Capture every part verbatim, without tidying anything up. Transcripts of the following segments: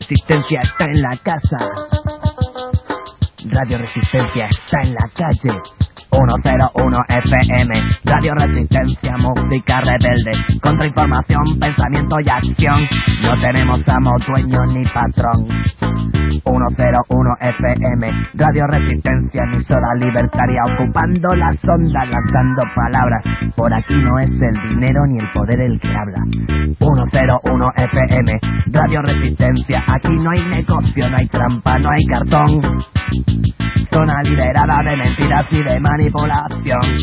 Resistencia está en la casa. Radio Resistencia está en la calle. ciento uno F M, Radio Resistencia, música rebelde, contrainformación, pensamiento y acción. No tenemos amo, dueño ni patrón. ciento uno F M, Radio Resistencia, emisora libertaria, ocupando las ondas, lanzando palabras. Por aquí no es el dinero ni el poder el que habla. ciento uno F M, Radio Resistencia, aquí no hay negocio, no hay trampa, no hay cartón. Zona liberada de mentiras y de manipulación.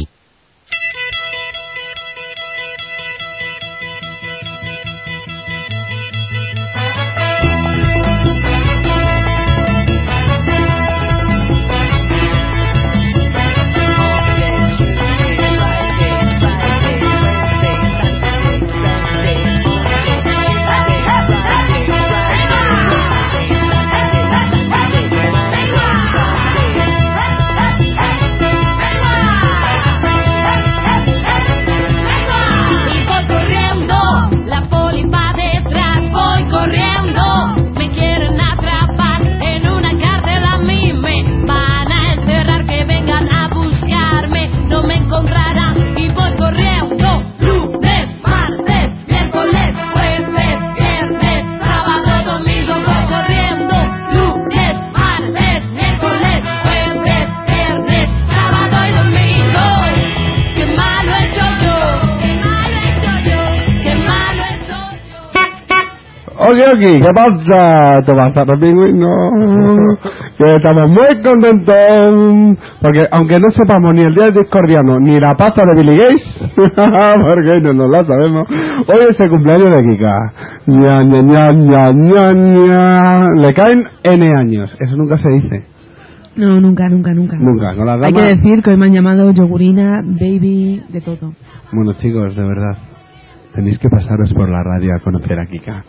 Aquí, ¿qué pasa? Tomás Pingüino, que estamos muy contentos porque aunque no sepamos ni el día del discordiano ni la pasta de Billy Gates, porque no nos la sabemos, hoy es el cumpleaños de Kika. Ña, ña, ña, ña, ña, ña. Le caen N años, eso nunca se dice. No, nunca, nunca, nunca. Nunca, con las damas. Hay que decir que hoy me han llamado yogurina, baby, de todo. Bueno, chicos, de verdad, tenéis que pasaros por la radio a conocer a Kika.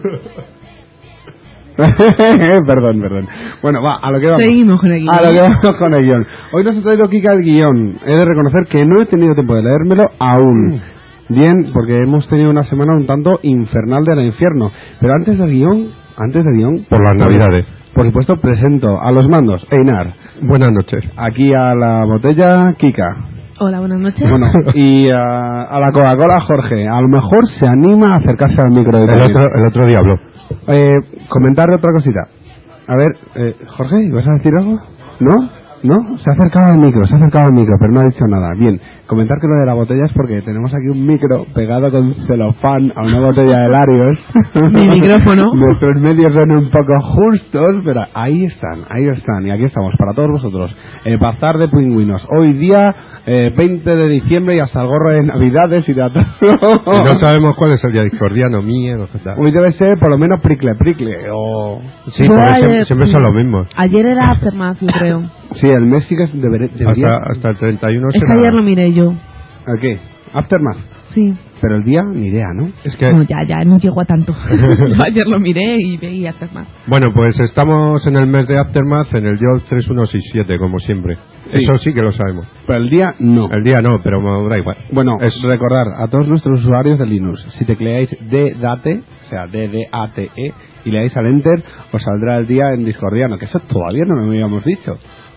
perdón, perdón. Bueno, va, a lo que vamos. Seguimos con el guión. A lo que vamos con el guión. Hoy nos ha traído Kika el guión. He de reconocer que no he tenido tiempo de leérmelo aún. Mm. Bien, porque hemos tenido una semana un tanto infernal del infierno. Pero antes del guión, antes del guión... Por las navidades. Por supuesto, presento a los mandos, Einar. Buenas noches. Aquí a la botella, Kika. Hola, buenas noches. Bueno, y a, a la Coca-Cola, Jorge. A lo mejor se anima a acercarse al micro. De el, otro, el otro día habló. Eh, comentar otra cosita. A ver, eh, Jorge, ¿vas a decir algo? ¿No? ¿No? Se ha acercado al micro, se ha acercado al micro, pero no ha dicho nada. Bien, comentar que lo de la botella es porque tenemos aquí un micro pegado con celofán a una botella de Larios. Mi micrófono. Nuestros medios son un poco justos, pero ahí están, ahí están. Y aquí estamos, para todos vosotros. El bazar de pingüinos. Hoy día... Eh, veinte de diciembre y hasta el gorro de Navidades y de atrás. Y no sabemos cuál es el día discordiano, miedo. Hoy debe ser por lo menos pricle pricle o... Sí, porque ayer, siempre, siempre sí. son los mismos. Ayer era Aftermath, yo creo. Sí, el mes sí que debería... Hasta, hasta el treinta y uno es será... que ayer lo miré yo. ¿El qué? Aftermath. Sí. Pero el día, ni idea, ¿no? Es que... No, ya, ya, no llego a tanto. Ayer lo miré y veí Aftermath. Bueno, pues estamos en el mes de Aftermath en el Dios tres uno seis siete, como siempre. Sí. Eso sí que lo sabemos. Pero el día no. El día no, pero me da igual. Bueno, es recordar a todos nuestros usuarios de Linux, si tecleáis ddate, o sea, D D A T E, y le dais al Enter, os saldrá el día en discordiano, que eso todavía no lo habíamos dicho.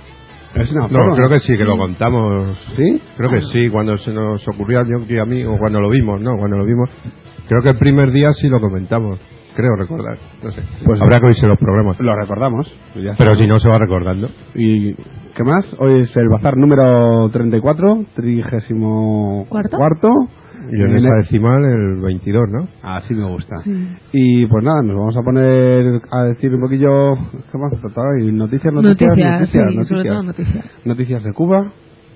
Es una no, forma. creo que sí, que lo contamos. ¿Sí? Creo que sí, cuando se nos ocurrió a John y a mí, o cuando lo vimos, ¿no? Cuando lo vimos. Creo que el primer día sí lo comentamos. Creo recordar. No sé. Pues habrá que oírse los programas. Lo recordamos. Ya pero si no, se va recordando. ¿Y qué más? Hoy es el bazar número treinta y cuatro, trigésimo cuarto. cuarto. Y en esa decimal el veintidós, ¿no? Así me gusta. Sí. Y pues nada, nos vamos a poner a decir un poquillo... ¿Qué más? ¿Y noticias, noticias, noticias? Noticias, sí, noticias. sobre todo noticias. Noticias de Cuba.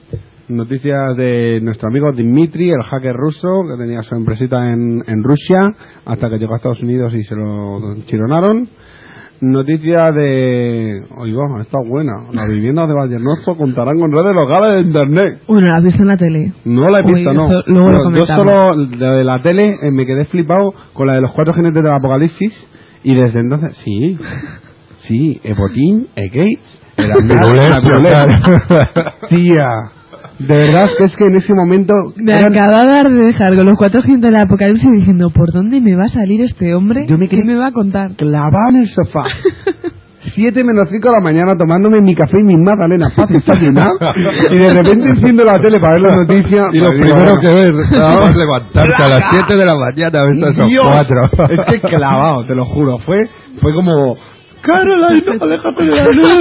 Noticias de nuestro amigo Dmitry, el hacker ruso, que tenía su empresita en, en Rusia, hasta que llegó a Estados Unidos y se lo chironaron. Noticia de... Oiga, está buena. Las viviendas de Vallehermoso contarán con redes locales de internet. Uy, ¿no la has visto en la tele? No la he visto, Uy, no. Eso, luego no lo yo solo la de la tele eh, me quedé flipado con la de los cuatro jinetes del apocalipsis. Y desde entonces... Sí, sí, Epotín, E-Gates, el Pirulet. Tía, De verdad que es que en ese momento... Me eran... acababa de dejar con los cuatro jinetes del apocalipsis diciendo, ¿por dónde me va a salir este hombre? Yo me ¿Qué quedé me va a contar? clavado en el sofá. Siete menos cinco de la mañana tomándome mi café y mis magdalenas para desayunar y de repente enciendo la tele para ver las noticias y lo pues, primero digo, que ves es levantarte a las siete de la mañana a ver esos Dios, cuatro. es que clavado, te lo juro, fue fue como Caroline, no, déjate de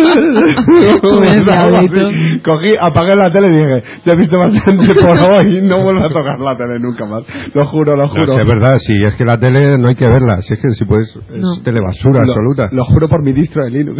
la luz. Cogí, apagué la tele y dije, ya he visto bastante por hoy, no vuelvo a tocar la tele nunca más. Lo juro, lo juro. No, si es verdad, si es que la tele no hay que verla, si es que si puedes, es No. telebasura lo, absoluta. Lo juro por mi distro de Linux.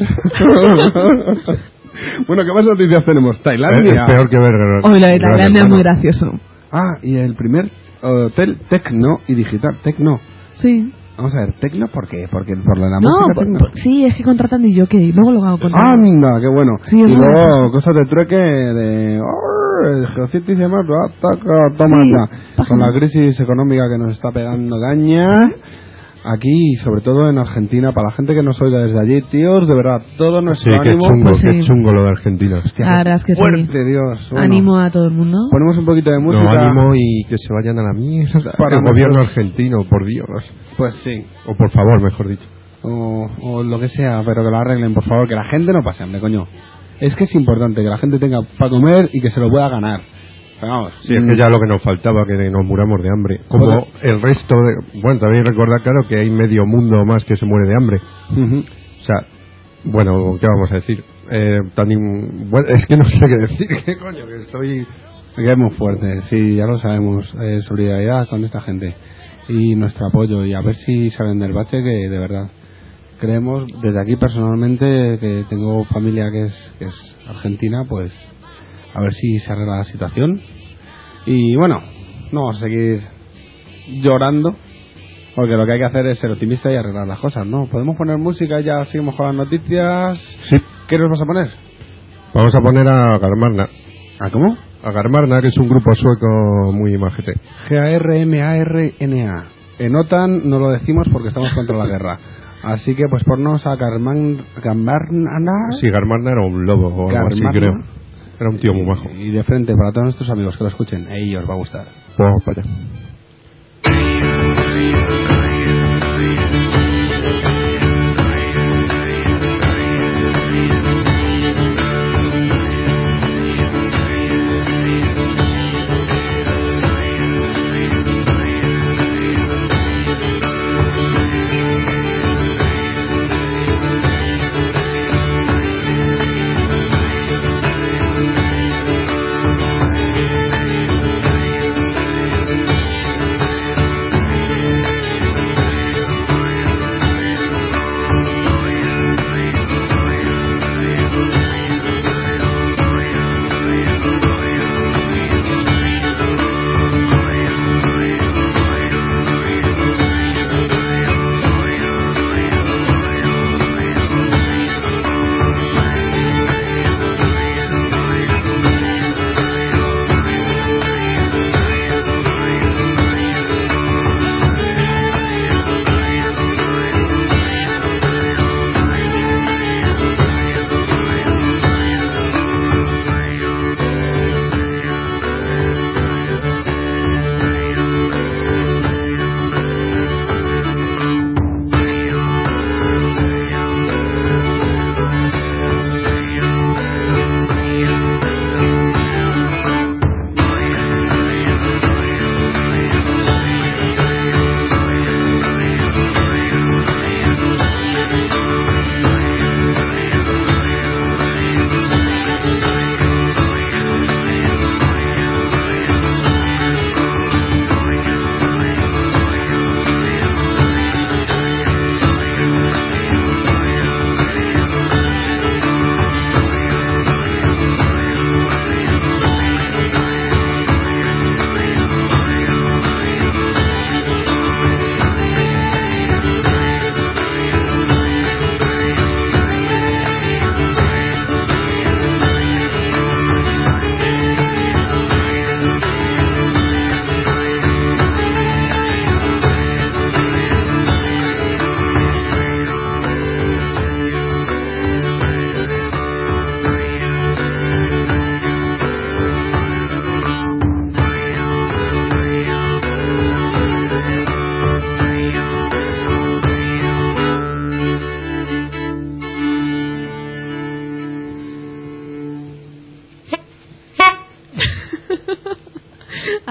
Bueno, ¿qué más noticias tenemos? Es, Tailandia. es peor que ver. Hoy lo de Gran Tailandia es Hermano. muy gracioso. Ah, y el primer hotel tecno y digital. Tecno. Sí. Vamos a ver, tecno, ¿por qué? Porque por la No, música por- tecno. por- sí, es que contratan de jockey. Luego lo hago contratar. Anda, qué bueno. Sí, y es luego verdad. cosas de trueque de oh, el ejército y demás, ah, taca, toma Sí, ya. Con páginas. la crisis económica que nos está pegando caña aquí y sobre todo en Argentina, para la gente que nos oiga desde allí, tíos, de verdad, todo Sí, nuestro qué ánimo. chungo, pues qué sí. chungo lo de Argentina. Hostia, La verdad es que sí. fuerte, Dios. Bueno, Animo a todo el mundo. ponemos un poquito de No, música. ánimo y que se vayan a la mierda. Para el gobierno nosotros. argentino, por Dios. Pues sí. O por favor, mejor dicho. O, o lo que sea, pero que lo arreglen, por favor, que la gente no pase hambre, coño. Es que es importante que la gente tenga para comer y que se lo pueda ganar. Pero vamos, Sí, es que ya lo que nos faltaba, que nos muramos de hambre. Como Joder. el resto de... Bueno, también recordar, claro, que hay medio mundo más que se muere de hambre. Ujú. O sea, bueno, ¿qué vamos a decir? Eh, tan in- bueno, es que no sé qué decir, ¿qué coño? Que estoy... Que es muy fuerte, sí, ya lo sabemos. Eh, solidaridad con esta gente y nuestro apoyo y a ver si salen del bache, que de verdad creemos desde aquí personalmente, que tengo familia que es, que es argentina, pues a ver si se arregla la situación. Y bueno, no vamos a seguir llorando, porque lo que hay que hacer es ser optimista y arreglar las cosas, ¿no? Podemos poner música, ya seguimos con las noticias. Sí. ¿Qué nos vas a poner? Vamos a poner a Garmarna. ¿A cómo? A Garmarna, que es un grupo sueco muy majete. G A R M A R N A. En OTAN no lo decimos porque estamos contra la guerra. Así que pues ponnos a Garman, Garmarna. Sí, Garmarna era un lobo o algo así, Garmarna. creo. Era un tío muy majo. Y de frente para todos nuestros amigos que lo escuchen. A ellos os va a gustar. Vamos para allá. Thank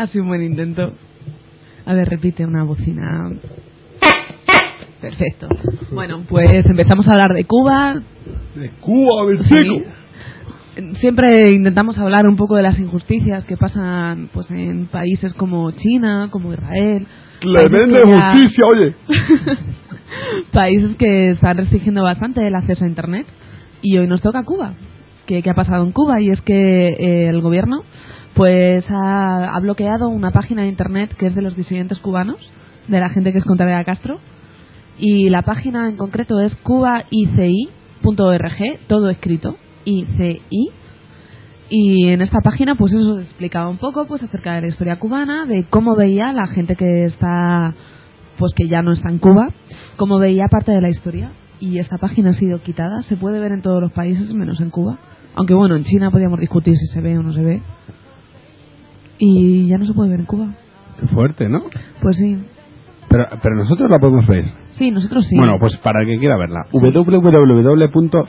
Ha sido un buen intento. A ver, repite una bocina. Perfecto. Bueno, pues empezamos a hablar de Cuba. De Cuba, del Sí. chico. Siempre intentamos hablar un poco de las injusticias que pasan pues en países como China, como Israel. Tremenda Países que ya- justicia, oye. países que están restringiendo bastante el acceso a Internet. Y hoy nos toca Cuba. ¿Qué, qué ha pasado en Cuba? Y es que eh, el gobierno pues ha, ha bloqueado una página de Internet que es de los disidentes cubanos, de la gente que es contra de Castro. Y la página en concreto es cubaici punto org, todo escrito, I C I. Y en esta página pues eso se explicaba un poco pues acerca de la historia cubana, de cómo veía la gente que está pues que ya no está en Cuba, cómo veía parte de la historia. Y esta página ha sido quitada, se puede ver en todos los países menos en Cuba, aunque bueno, en China podíamos discutir si se ve o no se ve, y ya no se puede ver en Cuba. Qué fuerte, ¿no? Pues sí, Pero, pero nosotros la podemos ver. sí, nosotros sí. Bueno, pues para el que quiera verla, w w w punto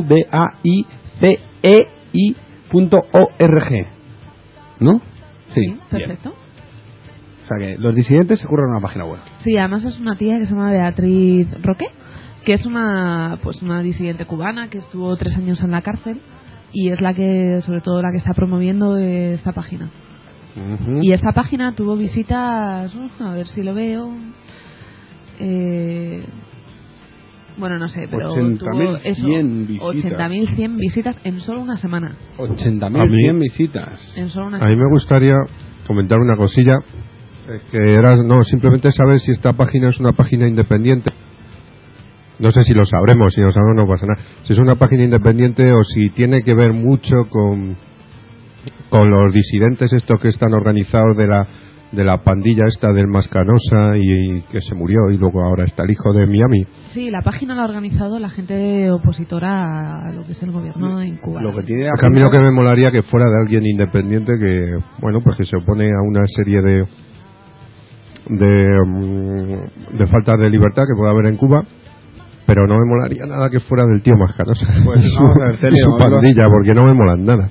cubaici punto org, ¿no? Sí, Sí, perfecto. bien. O sea que los disidentes se curran una página web. Sí, además es una tía que se llama Beatriz Roque, que es una pues una disidente cubana que estuvo tres años en la cárcel y es la que, sobre todo, la que está promoviendo esta página. Uh-huh. Y esta página tuvo visitas, uf, a ver si lo veo, eh, bueno, no sé, pero ochenta mil tuvo eso, cien visitas. ochenta mil cien visitas en solo una semana. ochenta A mil mí- cien visitas. En solo una A mí semana. me gustaría comentar una cosilla, eh, que era, no, simplemente saber si esta página es una página independiente. No sé si lo sabremos, si lo sabemos no pasa nada. Si es una página independiente o si tiene que ver mucho con, con los disidentes estos que están organizados de la de la pandilla esta del Mascanosa y, y que se murió y luego ahora está el hijo de Miami. Sí, la página la ha organizado la gente opositora a lo que es el gobierno en Cuba. Lo que tiene A mí lo que me molaría que fuera de alguien independiente que, bueno, pues que se opone a una serie de de, mm, de faltas de libertad que pueda haber en Cuba, pero no me molaría nada que fuera del tío Mascanosa Pues y su, vamos a ver, y Celio, su vamos a- pandilla, porque no me molan nada.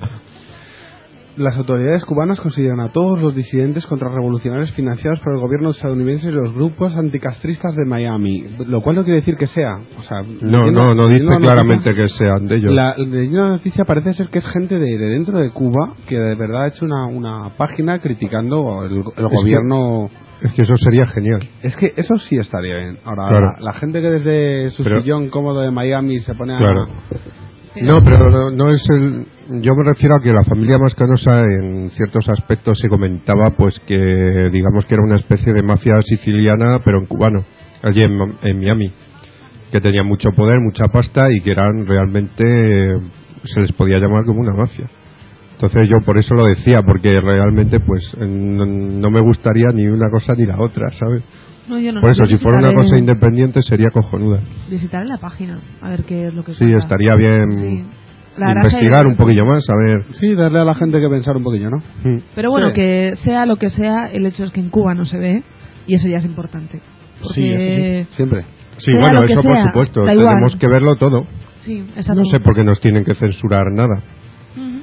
Las autoridades cubanas consideran a todos los disidentes contrarrevolucionarios financiados por el gobierno estadounidense y los grupos anticastristas de Miami, lo cual no quiere decir que sea. O sea, No, leyendo- no, no dice leyendo la claramente noticia, que sean de ellos. La, leyendo la noticia parece ser que es gente de, de dentro de Cuba que de verdad ha hecho una, una página criticando el, el que- gobierno. Es que eso sería genial. Es que eso sí estaría bien. Ahora, Claro. la, la gente que desde su Pero- sillón cómodo de Miami se pone a... Claro. No, pero no, no es el. Yo me refiero a que la familia Mascanosa, en ciertos aspectos, se comentaba, pues que, digamos que era una especie de mafia siciliana, pero en cubano, allí en, en Miami, que tenía mucho poder, mucha pasta y que eran realmente, eh, se les podía llamar como una mafia. Entonces yo por eso lo decía, porque realmente, pues, no, no me gustaría ni una cosa ni la otra, ¿sabes? No, yo no Por sé, eso, si fuera una visitaré- cosa independiente, sería cojonuda. Visitaré la página, a ver qué es lo que Sí, cuenta. estaría bien Sí. La verdad investigar que- un poquillo más, a ver. Sí, darle a la gente que pensar un poquillo, ¿no? Mm. Pero bueno, Sí. que sea lo que sea, el hecho es que en Cuba no se ve y eso ya es importante. Porque... Sí, eso sí, siempre. Sí, Sea bueno, lo que eso por sea, supuesto, da igual. tenemos que verlo todo. Sí, exacto. No sé por qué nos tienen que censurar nada. Ujú.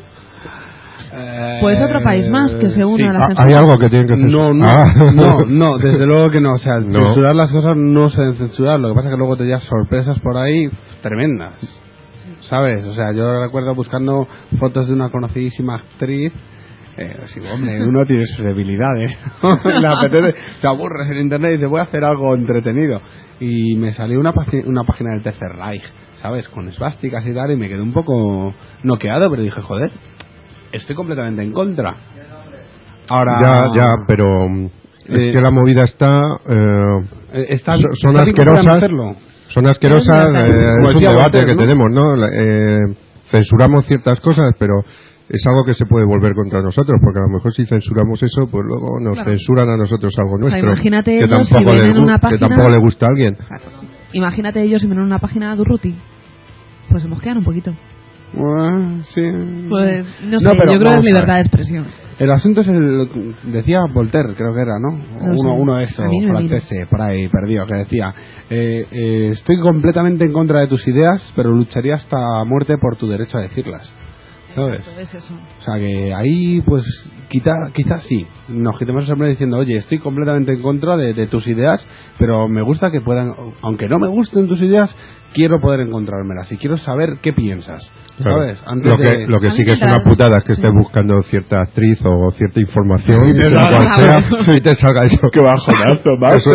Pues otro país más que se une sí. a la Ah, censura. ¿hay algo que tienen que censurar? No, no, Ah. no, no, desde luego que no. O sea, No. censurar las cosas no se deben censurar. Lo que pasa es que luego te llevas sorpresas por ahí tremendas. ¿Sabes? O sea, yo recuerdo buscando fotos de una conocidísima actriz. Eh, sí, hombre, uno tiene sus debilidades. Le apetece, te aburres en internet y dices, voy a hacer algo entretenido. Y me salió una, página- una página del Tercer Reich, ¿sabes? Con esvásticas y tal, y me quedé un poco noqueado, pero dije, joder, estoy completamente en contra. Ahora. Ya, ya, pero mm, es Eh, que la movida está... eh, eh, está, son- son está bien que puedan asquerosas. hacerlo. son asquerosas, Pero es eh, verdad. Como es un decía debate Voltaire, que ¿no? tenemos, ¿no? La- eh, censuramos ciertas cosas, pero es algo que se puede volver contra nosotros, porque a lo mejor si censuramos eso, pues luego nos Claro. censuran a nosotros algo sea, nuestro. imagínate que, ellos tampoco si ven les en gu- una que página- tampoco le gusta a alguien. Claro. Imagínate ellos si ven una página de Urruti. Pues se mosquean un poquito. Bueno, sí. Pues no sé, No, pero yo creo que vamos es a libertad ver. de expresión. El asunto es el. Decía Voltaire, creo que era, ¿no? No uno, sé. uno de esos A mí no me franceses, por ahí perdido, que decía: eh, eh, estoy completamente en contra de tus ideas, pero lucharía hasta muerte por tu derecho a decirlas. ¿sabes? Exacto, es eso. O sea que ahí, pues, quizá, quizás sí, nos quitemos el sombrero diciendo, oye, estoy completamente en contra de, de tus ideas, pero me gusta que puedan, aunque no me gusten tus ideas, quiero poder encontrármelas y quiero saber qué piensas, ¿sabes? Claro. Antes Lo que, de... lo que A sí mí que es me una da- putada es que sí. estés buscando cierta actriz o cierta información Sí, sea verdad. cual sea, y te salga eso. ¡Qué bajonazo, Eso- maestro!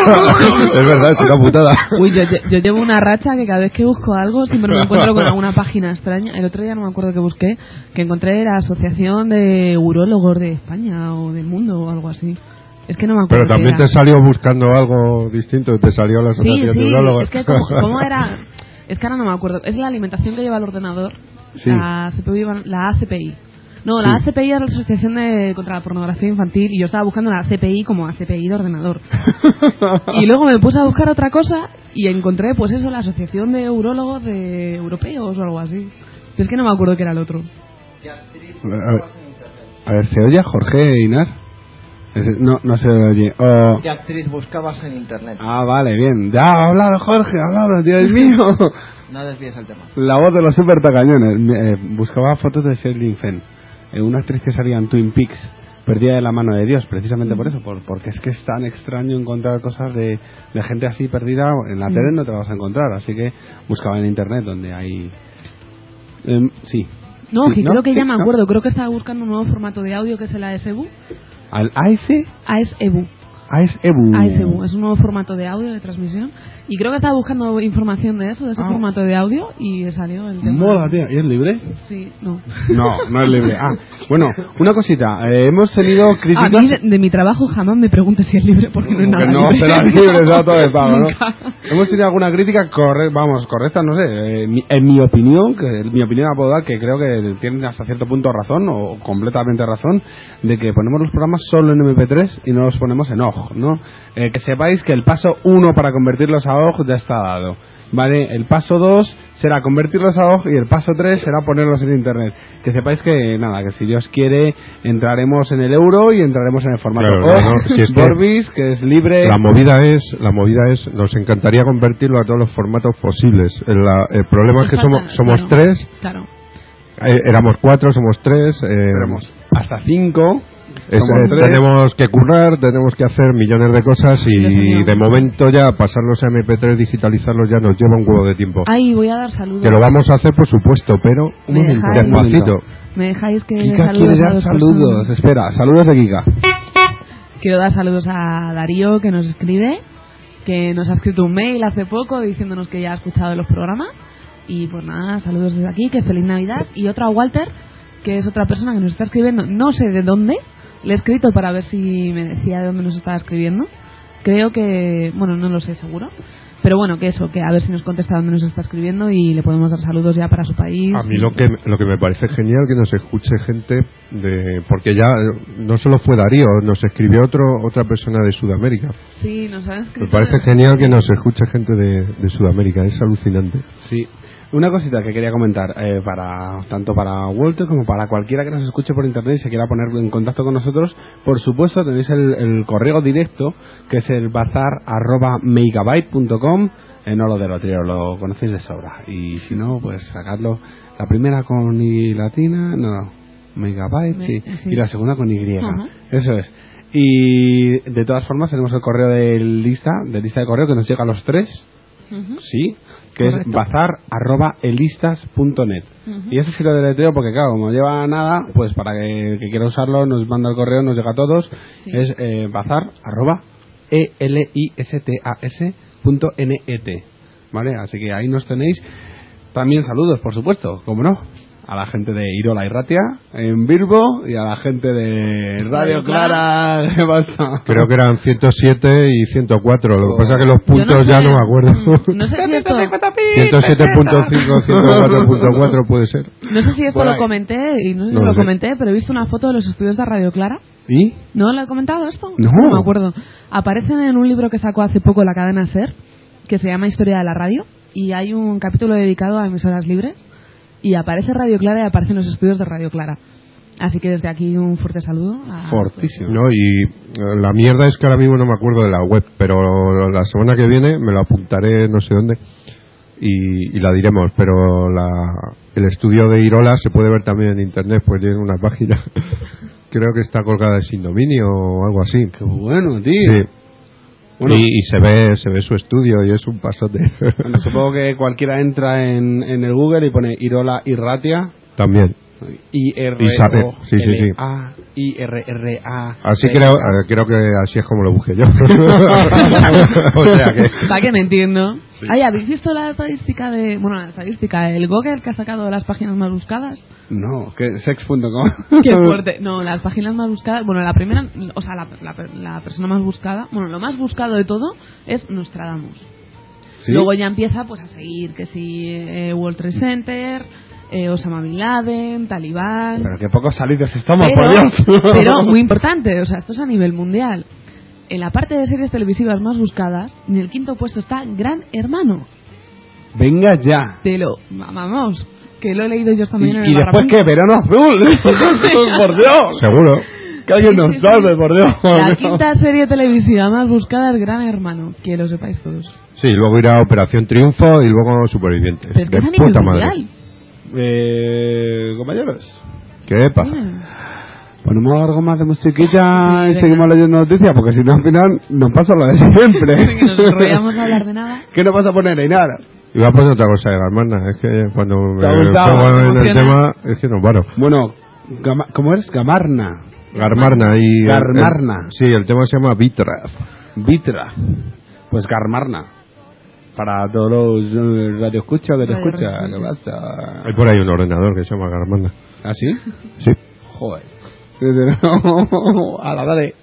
es verdad, es una putada. Uy, yo, yo, yo llevo una racha que cada vez que busco algo siempre me encuentro con alguna página extraña. El otro día no me acuerdo que busqué, que encontré la Asociación de Urólogos de España o del mundo o algo así. Es que no me acuerdo. Pero también qué te era. salió buscando algo distinto, te salió la Sí, asociación de sí, urólogos. es que como, ¿cómo era? Es que ahora no me acuerdo. Es la alimentación que lleva el ordenador, Sí. la, C P I, la A C P I. No, la Sí. A C P I es la Asociación de contra la Pornografía Infantil y yo estaba buscando la A C P I como A C P I de ordenador. Y luego me puse a buscar otra cosa y encontré, pues eso, la Asociación de Urólogos de Europeos o algo así. Pero es que no me acuerdo qué era el otro. A ver, a ver, ¿se oye a Jorge Inar? Ese- No, no se oye. Oh. ¿Qué actriz buscabas en internet? Ah, vale, bien. Ya, ha hablado Jorge, ha hablado, Dios mío. No desvíes el tema. La voz de los super tacañones. Me- eh, buscaba fotos de Shirley Fenn, eh, una actriz que salía en Twin Peaks, perdida de la mano de Dios, precisamente por eso, por, porque es que es tan extraño encontrar cosas de, de gente así perdida. En la Sí. tele no te vas a encontrar, así que buscaba en internet donde hay... Em, sí. No, Sí, que ¿no? creo que Sí, ya me ¿no? acuerdo. Creo que estaba buscando un nuevo formato de audio que es el A S E B U. ¿Al A S? A S E B U. A S E B U. A S E B U es un nuevo formato de audio de transmisión y creo que estaba buscando información de eso, de ese Ah. formato de audio y salió el tema. Mola, tío. ¿Y es libre? Sí, no. No, no es libre. Ah, bueno, una cosita. Eh, hemos tenido A críticas... mí de, de mi trabajo jamás me preguntes si es libre porque no es Como que nada no libre. será libre, será todo de pago, ¿no? Nunca. Hemos tenido alguna crítica, corre, vamos, correcta, no sé, eh, mi- en mi opinión, que mi opinión la puedo dar, que creo que tienen hasta cierto punto razón, o completamente razón, de que ponemos los programas solo en eme pe tres y no los ponemos en O G, ¿no? Eh, que sepáis que el paso uno para convertirlos a O G ya está dado, ¿vale? El paso dos será convertirlos a O G y el paso tres será ponerlos en internet. Que sepáis que, nada, que si Dios quiere, entraremos en el euro y entraremos en el formato Claro, O G, no, no, si esto- Vorbis, que es libre... La movida es, la movida es, nos encantaría convertirlo a todos los formatos posibles. El, la- el problema es que Nos somos, falta- somos claro, tres, Claro. eh, éramos cuatro, somos tres. eh, Tenemos hasta cinco. es- somos eh, tres. tenemos que currar, tenemos que hacer millones de cosas y Definitivamente. de momento ya pasarlos a eme pe tres, digitalizarlos ya nos lleva un huevo de tiempo. Ay, voy a dar saludos. Que lo vamos a hacer, por supuesto, pero Un ¿Me momento, dejáis? un momento. despacito. ¿Me dejáis que Kika saludos quiere a dar dos saludos. personas? Espera, saludos de Kika. Quiero dar saludos a Darío, que nos escribe, que nos ha escrito un mail hace poco diciéndonos que ya ha escuchado los programas. Y pues nada, saludos desde aquí, que feliz Navidad. Y otro a Walter, que es otra persona que nos está escribiendo, no sé de dónde. Le he escrito para ver si me decía de dónde nos estaba escribiendo. Creo que, bueno, no lo sé seguro. Pero bueno, que eso, que a ver si nos contesta dónde nos está escribiendo y le podemos dar saludos ya para su país. A mí lo que lo que me parece genial que nos escuche gente de porque ya eh, no solo fue Darío, nos escribió otro otra persona de Sudamérica. Sí, nos han escrito. Me parece genial que nos escuche gente de, de Sudamérica, es alucinante. Sí. Una cosita que quería comentar, eh, para tanto para Walter como para cualquiera que nos escuche por internet y se quiera poner en contacto con nosotros, por supuesto tenéis el, el correo directo, que es el bazar arroba megabyte punto com, eh, no lo de Lotrero, lo conocéis de sobra, y si no, pues sacadlo, la primera con I latina, no, no, megabyte, Me- sí, sí. y la segunda con Y, Ajá. eso es. Y de todas formas tenemos el correo de lista, de lista de correo que nos llega a los tres, Ujú. sí, que Correcto. es bazar arroba elistas punto net. Ujú. Y eso sí lo deletreo porque claro, como no lleva nada, pues para que, que quiera usarlo nos manda el correo, nos llega a todos. Sí. Es eh, bazar arroba e l i s t a s punto net, ¿vale? Así que ahí nos tenéis. También saludos, por supuesto, como no, a la gente de Irola y Ratia en Bilbo y a la gente de Radio Radio Clara de Balsa. Creo que eran ciento siete y ciento cuatro, lo que pasa es que los Yo puntos sé- ya no me acuerdo. mm, No sé si esto, ciento siete punto cinco, ciento cuatro punto cuatro puede ser. no sé si esto Por lo ahí. comenté y no sé si No lo lo sé. comenté, pero he visto una foto de los estudios de Radio Clara. ¿Y? ¿No lo he comentado esto? No. me acuerdo. Aparecen en un libro que sacó hace poco la cadena SER, que se llama Historia de la Radio, y hay un capítulo dedicado a emisoras libres, y aparece Radio Clara y aparecen los estudios de Radio Clara. Así que desde aquí un fuerte saludo. A, Fortísimo. No, y eh, la mierda es que ahora mismo no me acuerdo de la web, pero la semana que viene me lo apuntaré no sé dónde. y, y la diremos, pero la, el estudio de Irola se puede ver también en internet, pues tiene una página, creo que está colgada en Sin Dominio o algo así. Qué bueno, tío. Sí. Bueno. Y, y se ve se ve su estudio y es un pasote. Bueno, supongo que cualquiera entra en, en el Google y pone Irola Irratia. También. I R Y sale, O sí, sí, sí. A I R R A. Así creo, eh, creo que así es como lo busqué yo. O sea que... ¿Para qué mentir, no? Sí. Ay, ¿habéis visto la estadística de... Bueno, la estadística, el Google que ha sacado las páginas más buscadas? No, que sex punto com. Qué fuerte. No, las páginas más buscadas... Bueno, la primera... O sea, la, la, la persona más buscada... Bueno, lo más buscado de todo es Nostradamus. ¿Sí? Luego ya empieza pues a seguir que si eh, World Trade Center... Eh, Osama Bin Laden, Talibán... Pero qué pocos salidos estamos, pero, por Dios. pero, muy importante, o sea, esto es a nivel mundial. En la parte de series televisivas más buscadas, en el quinto puesto está Gran Hermano. Venga ya. Te lo... Vamos, que lo he leído yo ¿Y, también en el y después Barracuda. qué? Verano azul. Por Dios. Seguro. Que alguien Sí, nos sí, sí. salve, por Dios. La quinta serie televisiva más buscada es Gran Hermano, que lo sepáis todos. Sí, luego irá Operación Triunfo y luego Supervivientes. Pero es que De es a nivel puta mundial. madre. Eh, compañeros, ¿Qué pasa? ponemos algo más de musiquilla Sí, y venga. seguimos leyendo noticias, porque si no al final nos pasa lo de siempre. Que nos enrollamos a hablar de nada. ¿Qué nos vas a poner, Einar? Iba a poner otra cosa de Garmarna, es que cuando me ¿Te ha gustado? pongo ¿Te en el emociona? tema, es que no paro. Bueno, Gama- ¿cómo es? Gamarna. Garmarna y... el- Garmarna. el- sí, el tema se llama Bitraf. Vitra. Pues Garmarna. Para todos los eh, radioescuchas que te Radio escuchan. ¿Qué escuchas. pasa? Hay por ahí un ordenador que se llama Garmarna. ¿Ah, sí? Sí. Joder. A la dale.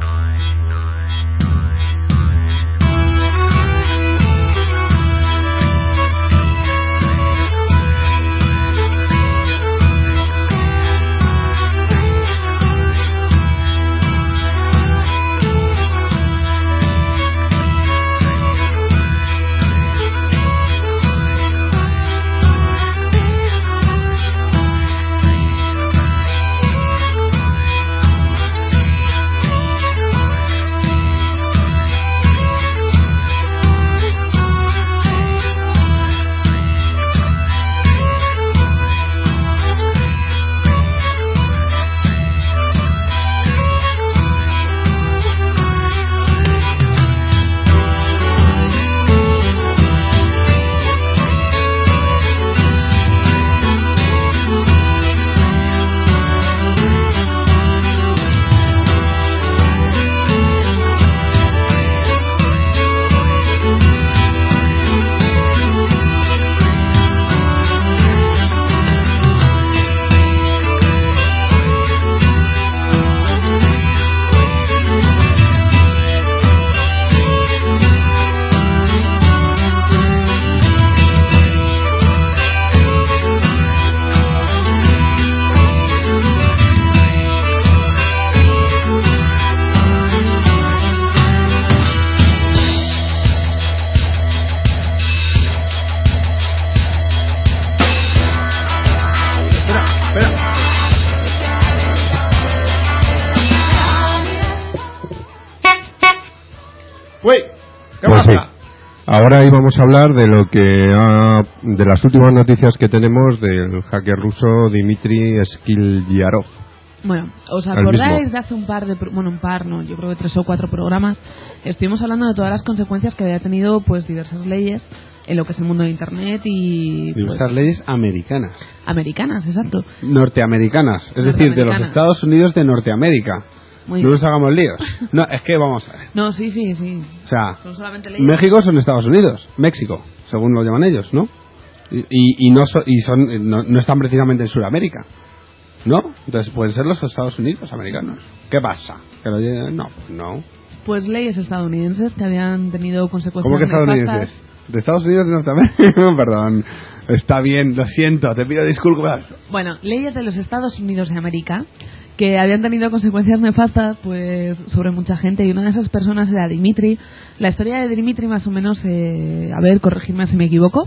Uy, ¿qué pues pasa? Sí. Ahora íbamos a hablar de lo que ha, de las últimas noticias que tenemos del hacker ruso Dmitry Skilyarov. Bueno, ¿os Al acordáis mismo. de hace un par de... pro- Bueno, un par, no, yo creo que tres o cuatro programas, estuvimos hablando de todas las consecuencias que había tenido pues diversas leyes en lo que es el mundo de Internet y... pues, Diversas leyes americanas. americanas, exacto. Norteamericanas. Es decir, de los Norteamericanas. Estados Unidos de Norteamérica. Muy No bien. nos hagamos líos. No, es que vamos a ver. No, sí, sí, sí. O sea, Son solamente leyes. México son Estados Unidos. México, según lo llaman ellos, ¿no? Y, y, y no, so- y son, no, no están precisamente en Sudamérica. ¿No? Entonces pueden ser los Estados Unidos americanos. ¿Qué pasa? ¿Que lo lleven? No, pues no. Pues leyes estadounidenses que habían tenido consecuencias ¿Cómo que nefastas. estadounidenses? ¿De Estados Unidos de Norteamérica? Perdón. Está bien, lo siento, te pido disculpas. Bueno, leyes de los Estados Unidos de América que habían tenido consecuencias nefastas pues sobre mucha gente y una de esas personas era Dimitri. La historia de Dimitri más o menos, eh, a ver, corregidme si me equivoco,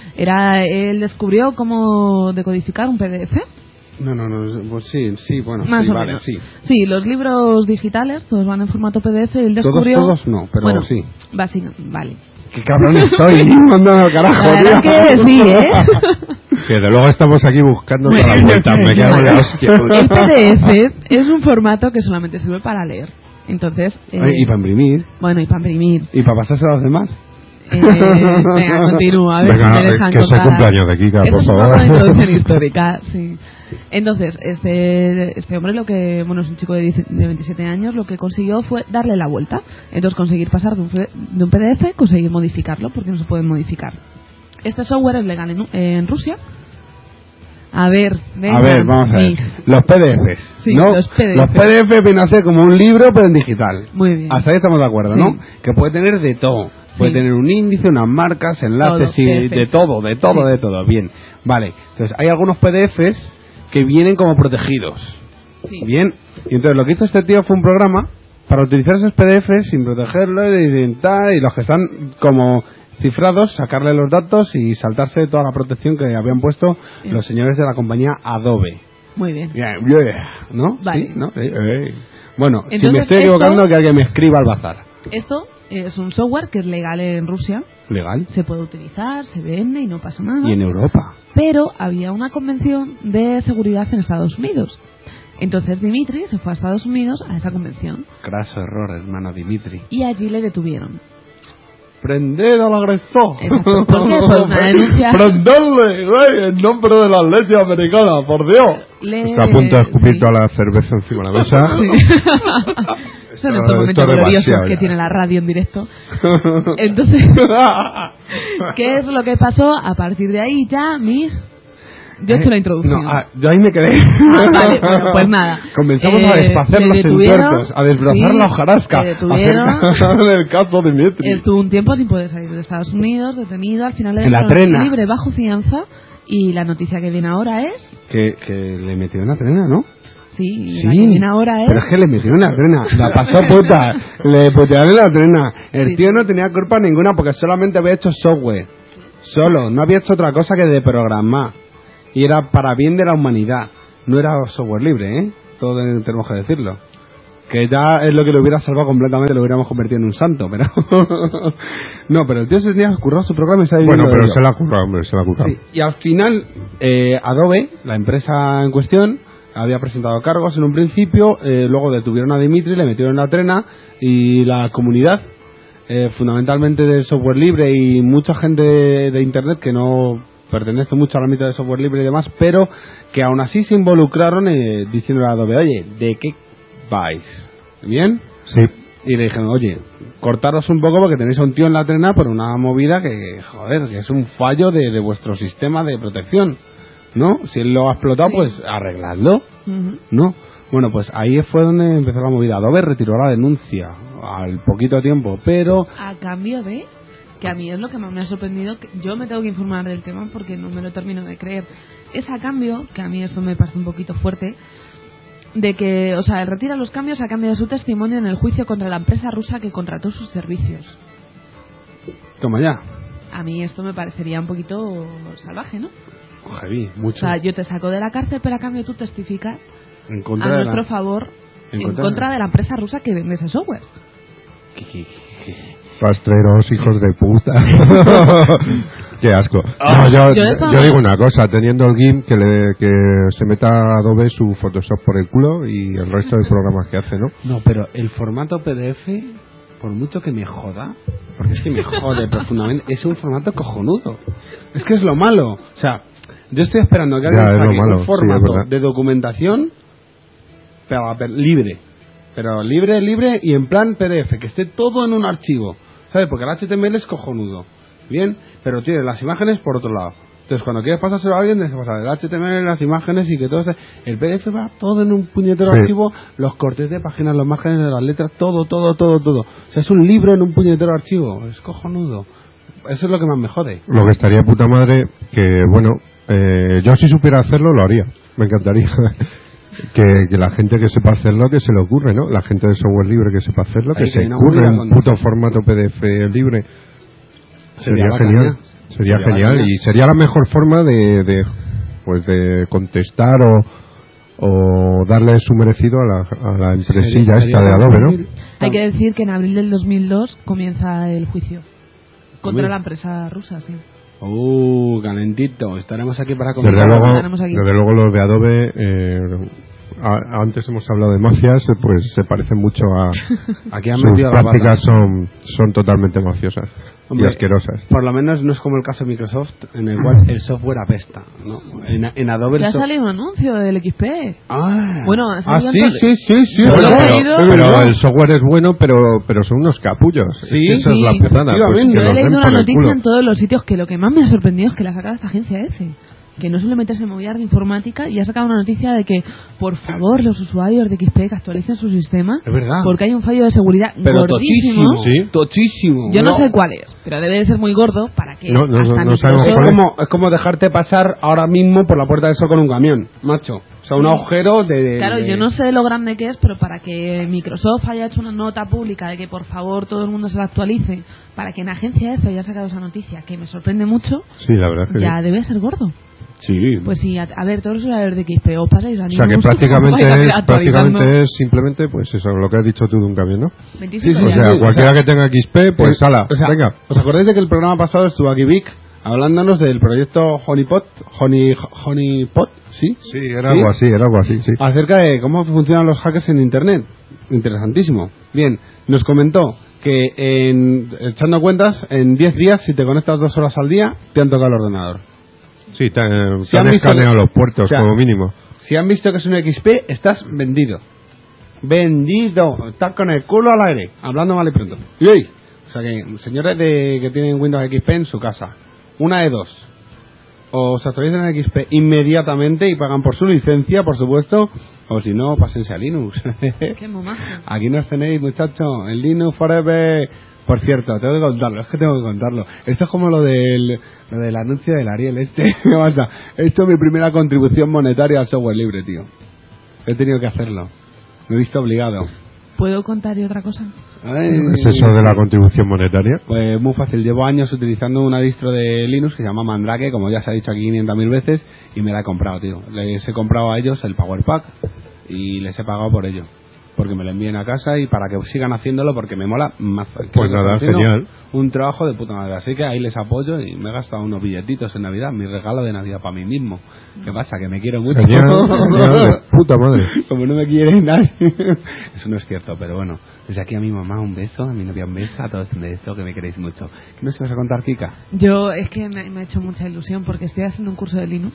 era él descubrió cómo decodificar un P D F. No, no, no, pues sí, sí, bueno, Más sí, o vale, menos. sí. Sí, los libros digitales todos van en formato P D F y él Todos, descubrió... todos no, pero bueno, sí. básica- vale. qué cabrones soy, mandando al carajo, La verdad tío. que sí, ¿eh? Que de luego estamos aquí buscando todas las vueltas. Me cago en la hostia. El P D F es un formato que solamente sirve para leer. Entonces... eh, Ay, y para imprimir, bueno, y para imprimir. y para pasárselo a los demás. Eh, venga, continúa, a ver Venga, si me dejan que es el contar. cumpleaños de Kika, Esto por es un favor. poco de introducción histórica, sí. Entonces, este, este hombre, lo que, bueno, es un chico de, diez, de veintisiete años, lo que consiguió fue darle la vuelta. Entonces, conseguir pasar de un, fe- de un P D F, conseguir modificarlo, porque no se puede modificar. Este software es legal en, en Rusia. A ver, venga, A ver, vamos a ver. sí. Los P D Fs, Sí, ¿no? los P D Fs. Los P D F vienen a ser como un libro, pero en digital. Muy bien. Hasta ahí estamos de acuerdo, Sí. ¿no? Que puede tener de todo. Puede Sí. tener un índice, unas marcas, enlaces, Todo, y perfecto. de todo, de todo, Sí. de todo. Bien, vale. Entonces, hay algunos P D Fs que vienen como protegidos. Sí. Bien. Y entonces, lo que hizo este tío fue un programa para utilizar esos P D Fs sin protegerlos y, sin tal, y los que están como cifrados, sacarle los datos y saltarse toda la protección que habían puesto Bien. los señores de la compañía Adobe. Muy bien. Yeah, yeah, ¿no? Vale. ¿Sí? ¿No? Sí, eh. Bueno, si Entonces, me estoy esto- equivocando, que alguien me escriba al bazar. Esto es un software que es legal en Rusia. Legal. Se puede utilizar, se vende y no pasa nada. Y en Europa. Pero había una convención de seguridad en Estados Unidos. Entonces Dimitri se fue a Estados Unidos a esa convención Craso error, hermano Dimitri. y allí le detuvieron. Prender al agresor. Exacto. ¿Por qué? Por una denuncia. Prenderle, güey, en nombre de la ley americana, por Dios. Le... Está a punto de escupir sí. toda la cerveza encima de la mesa. Sí. Son estos Esto momentos es gloriosos demasiado que ya. tiene la radio en directo. Entonces, ¿qué es lo que pasó? A partir de ahí ya, mi... Yo he hecho la introducción. No, ah, yo ahí me quedé. Ah, vale, bueno, pues nada. Comenzamos Eh, a desfacer le los detuvieron, entuertos, a desbrozar sí, la hojarasca. le detuvieron. acerca del caso Dimitri. Estuvo un tiempo sin poder salir de Estados Unidos, detenido, al final le En la dejaron trena. libre bajo fianza y la noticia que viene ahora es... Que, que le metió en la trena, ¿no? Sí, y la que viene ahora es... pero es que le metió en la trena, la pasó puta, le putearon en la trena. El Sí, tío sí. no tenía culpa ninguna porque solamente había hecho software, solo, no había hecho otra cosa que de programar. Y era para bien de la humanidad, no era software libre, ¿eh? Todo tenemos que decirlo. Que ya es lo que lo hubiera salvado completamente, lo hubiéramos convertido en un santo, pero... no, pero el tío se tenía que currar su programa y se ha Bueno, vivido de pero ello. se la ha currado, hombre, se la ha currado. Sí, y al final, eh, Adobe, la empresa en cuestión, había presentado cargos en un principio, eh, luego detuvieron a Dimitri, le metieron en la trena y la comunidad, eh, fundamentalmente de software libre y mucha gente de, de Internet que no pertenece mucho al ámbito de software libre y demás, pero que aún así se involucraron eh, diciendo a Adobe, oye, ¿de qué vais? ¿Bien? Sí. Y le dijeron, oye, cortaros un poco porque tenéis a un tío en la trena por una movida que, joder, que es un fallo de, de vuestro sistema de protección, ¿no? Si él lo ha explotado, Sí. pues arregladlo, Ujú. ¿no? Bueno, pues ahí fue donde empezó la movida. Adobe retiró la denuncia al poquito tiempo, pero... A cambio de... Que a mí es lo que más me ha sorprendido, que yo me tengo que informar del tema porque no me lo termino de creer. Es a cambio, que a mí esto me parece un poquito fuerte, de que, o sea, él retira los cambios a cambio de su testimonio en el juicio contra la empresa rusa que contrató sus servicios. Toma ya. A mí esto me parecería un poquito salvaje, ¿no? Heavy, O mucho. sea, yo te saco de la cárcel, pero a cambio tú testificas En a contra de la... nuestro favor en en contra contra, de- de la empresa rusa que vende ese software. Rastreros, hijos de puta. Qué asco. No, yo, Yo estaba- yo digo una cosa, teniendo el GIMP que, le, que se meta a Adobe su Photoshop por el culo y el resto de programas que hace, ¿no? No, pero el formato P D F, por mucho que me joda, porque es que me jode profundamente, es un formato cojonudo. Es que es lo malo. O sea, yo estoy esperando que Ya, alguien es lo saque malo, un sí, formato es verdad. de documentación, pero, a ver, libre. Pero libre, libre y en plan P D F, que esté todo en un archivo. ¿Sabes? Porque el H T M L es cojonudo. Bien, pero tiene las imágenes por otro lado. Entonces, cuando quieres pasárselo a alguien, tienes que pasar el H T M L, las imágenes y que todo ese... El P D F va todo en un puñetero Sí. archivo, los cortes de páginas, los márgenes de las letras, todo, todo, todo, todo. O sea, es un libro en un puñetero archivo. Es cojonudo. Eso es lo que más me jode. Lo que estaría puta madre, que bueno, eh, yo si supiera hacerlo lo haría. Me encantaría. que, que la gente que sepa hacerlo, que se le ocurre, ¿no? La gente de software libre que sepa hacerlo, que Ahí que se hay una ocurre movida un con puto eso. formato P D F libre. Sería Sería la genial. caña. Sería Sería la genial caña. y sería la mejor forma de, de pues de contestar o, o darle su merecido a la, a la empresilla Sería- esta de sería Adobe, ¿no? fácil. Hay que decir que en abril del dos mil dos comienza el juicio. Contra la empresa rusa, sí. Uh, calentito. Estaremos aquí para Desde comentar. luego, Estaremos aquí. desde luego los de Adobe, eh, a- antes hemos hablado de mafias, eh, pues se parecen mucho a... Aquí han sus metido la prácticas pata. son, son totalmente mafiosas Hombre, y asquerosas. Por lo menos no es como el caso de Microsoft, en el cual el software apesta, ¿no? En, en Adobe Ya el ha so- salido un anuncio del X P. Ah, Bueno, ha ah salido sí, en todo- sí, sí, sí. Yo Bueno, lo he pero, leído. pero ¿verdad? el software es bueno, pero pero son unos capullos. Sí, Es que esa sí, es la putada. Pues efectivamente. que Yo he los den leído por una el culo. noticia en todos los sitios que lo que más me ha sorprendido es que la ha sacado esta agencia F. Que no suele meterse en movilidad de informática y ha sacado una noticia de que, por favor, los usuarios de X P que actualicen su sistema. Es verdad. Porque hay un fallo de seguridad Pero gordísimo. tochísimo. Sí. Tochísimo. Yo no sé cuál es, pero debe de ser muy gordo para que No, no, hasta no Microsoft- sabemos Es cuál es. como, es como dejarte pasar ahora mismo por la puerta de eso con un camión, macho. O sea, un agujero de... de- Claro, de- yo no sé lo grande que es, pero para que Microsoft haya hecho una nota pública de que por favor todo el mundo se la actualice, para que en Agencia F haya sacado esa noticia, que me sorprende mucho, Sí, la verdad es que ya sí. debe ser gordo. Sí. Pues sí, a, a ver, todos los usuarios de X P, os pasáis a O sea que Linux, prácticamente vais a es, ir actualizando prácticamente es simplemente pues eso, lo que has dicho tú de un camión, ¿no? veinticinco Sí, O sí, días. sea, sí, cualquiera o sea, que tenga X P, pues Sí, ala, o sea, venga. ¿os acordáis de que el programa pasado estuvo aquí Vic hablándonos del proyecto Honeypot? Honey, Honeypot, ¿sí? Sí, era algo así, era algo así, sí. Acerca de cómo funcionan los hackers en Internet. Interesantísimo. Bien, nos comentó que en, echando cuentas, en diez días, si te conectas dos horas al día, te han tocado el ordenador. Sí, te, te Si han han visto escaneado que- los puertos o sea, como mínimo. Si han visto que es un X P, estás vendido. Vendido. Estás con el culo al aire. Hablando mal y pronto. Y hoy, o sea que, señores de, que tienen Windows X P en su casa, una de dos. O se actualizan en X P inmediatamente y pagan por su licencia, por supuesto, o si no, pásense a Linux. Qué momazo. Aquí nos tenéis, muchachos, en Linux Forever. Por cierto, tengo que contarlo, es que tengo que contarlo. Esto es como lo del, lo del anuncio del Ariel este. ¿Qué pasa? Esto es mi primera contribución monetaria al software libre, tío. He tenido que hacerlo. Me he visto obligado. ¿Puedo contar yo otra cosa? Ay, ¿Es eso de la contribución monetaria? Pues muy fácil. Llevo años utilizando una distro de Linux que se llama Mandrake, como ya se ha dicho aquí quinientas mil veces, y me la he comprado, tío. Les he comprado a ellos el Power Pack y les he pagado por ello. Porque me lo envíen a casa y para que sigan haciéndolo porque me mola más. Pues nada, genial. Un trabajo de puta madre. Así que ahí les apoyo y me he gastado unos billetitos en Navidad, mi regalo de Navidad para mí mismo. ¿Qué pasa? Que me quiero mucho. Genial, genial, de puta madre. Como no me quiere nadie. Eso no es cierto, pero bueno. Desde aquí a mi mamá un beso, a mi novia un beso, a todos un beso, que me queréis mucho. ¿Qué nos ibas a contar, Kika? Yo, es que me, me ha hecho mucha ilusión porque estoy haciendo un curso de Linux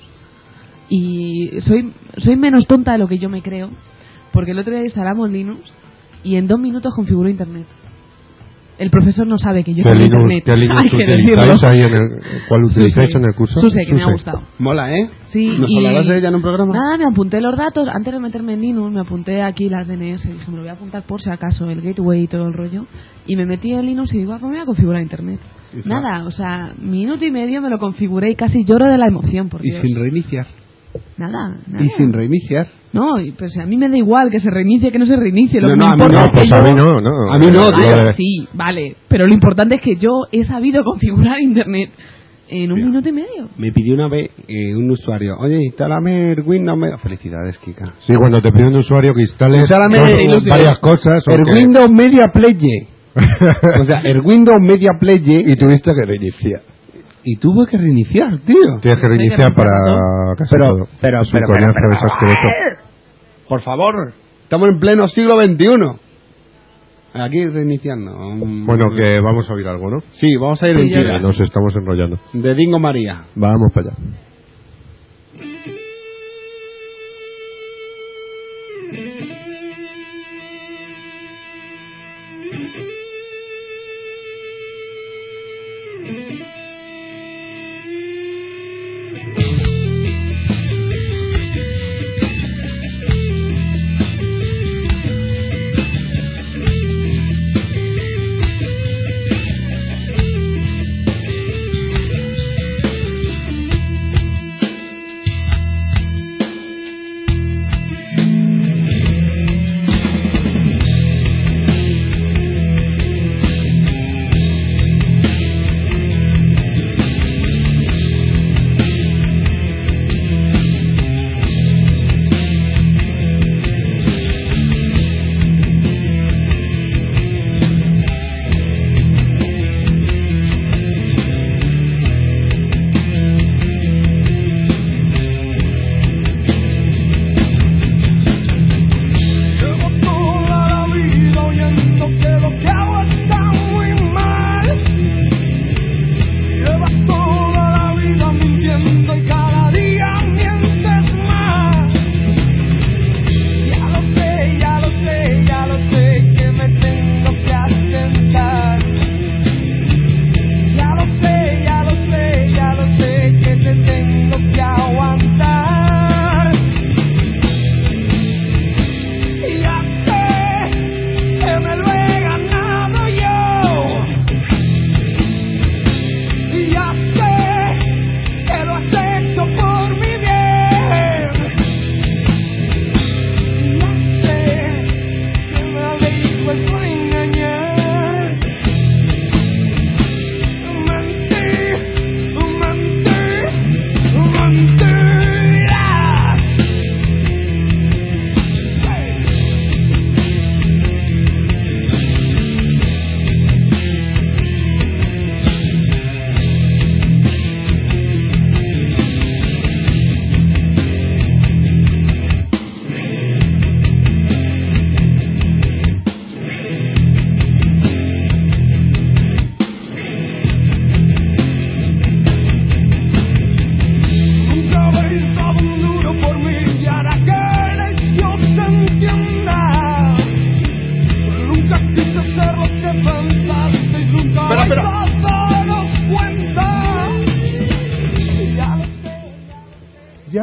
y soy, soy menos tonta de lo que yo me creo, porque el otro día instalamos Linux y en dos minutos configuró Internet. El profesor no sabe que yo ¿Qué tengo Linux, Internet. qué Linux Hay que utilizáis decirlo. ahí en el, ¿cuál utilizáis Suse. en el curso? Suse, que me ha Suse. gustado. Mola, ¿eh? Sí, ¿Nos y hablarás de ella en un programa? Nada, me apunté los datos. Antes de meterme en Linux, me apunté aquí las D N S. Dije, me lo voy a apuntar por si acaso, el gateway y todo el rollo. Y me metí en Linux y digo, ah, pues me voy a configurar Internet. Sí, claro. Nada, o sea, minuto y medio me lo configuré y casi lloro de la emoción. Por Y Dios. sin reiniciar. Nada, nada. Y sin reiniciar. No, y pues a mí me da igual que se reinicie, que no se reinicie. Lo No, que no, me a mí importa no, es que Pues yo... a mí no, no. A mí no, Eh, tío. lo Vale, de- sí, vale. Pero lo importante es que yo he sabido configurar Internet en un Tío. minuto y medio. Me pidió una vez eh, un usuario, oye, instálame el Windows. Me... Felicidades, Kika. Sí, cuando te pide un usuario que instales Instálame dos- el- varias cosas. o El que- Windows Media Player. O sea, el Windows Media Player. y tuviste que reiniciar. Y tuve que reiniciar, tío. Tienes que reiniciar reiniciar para todo. casi Pero, todo. pero, Es un pero, coñazo, pero, es asqueroso. Por favor, estamos en pleno siglo veintiuno. Aquí reiniciando. Un- Bueno, que vamos a oír algo, ¿no? Sí, vamos a ir Sí, en yo tira. Nos estamos enrollando. De Dingo María. Vamos para allá.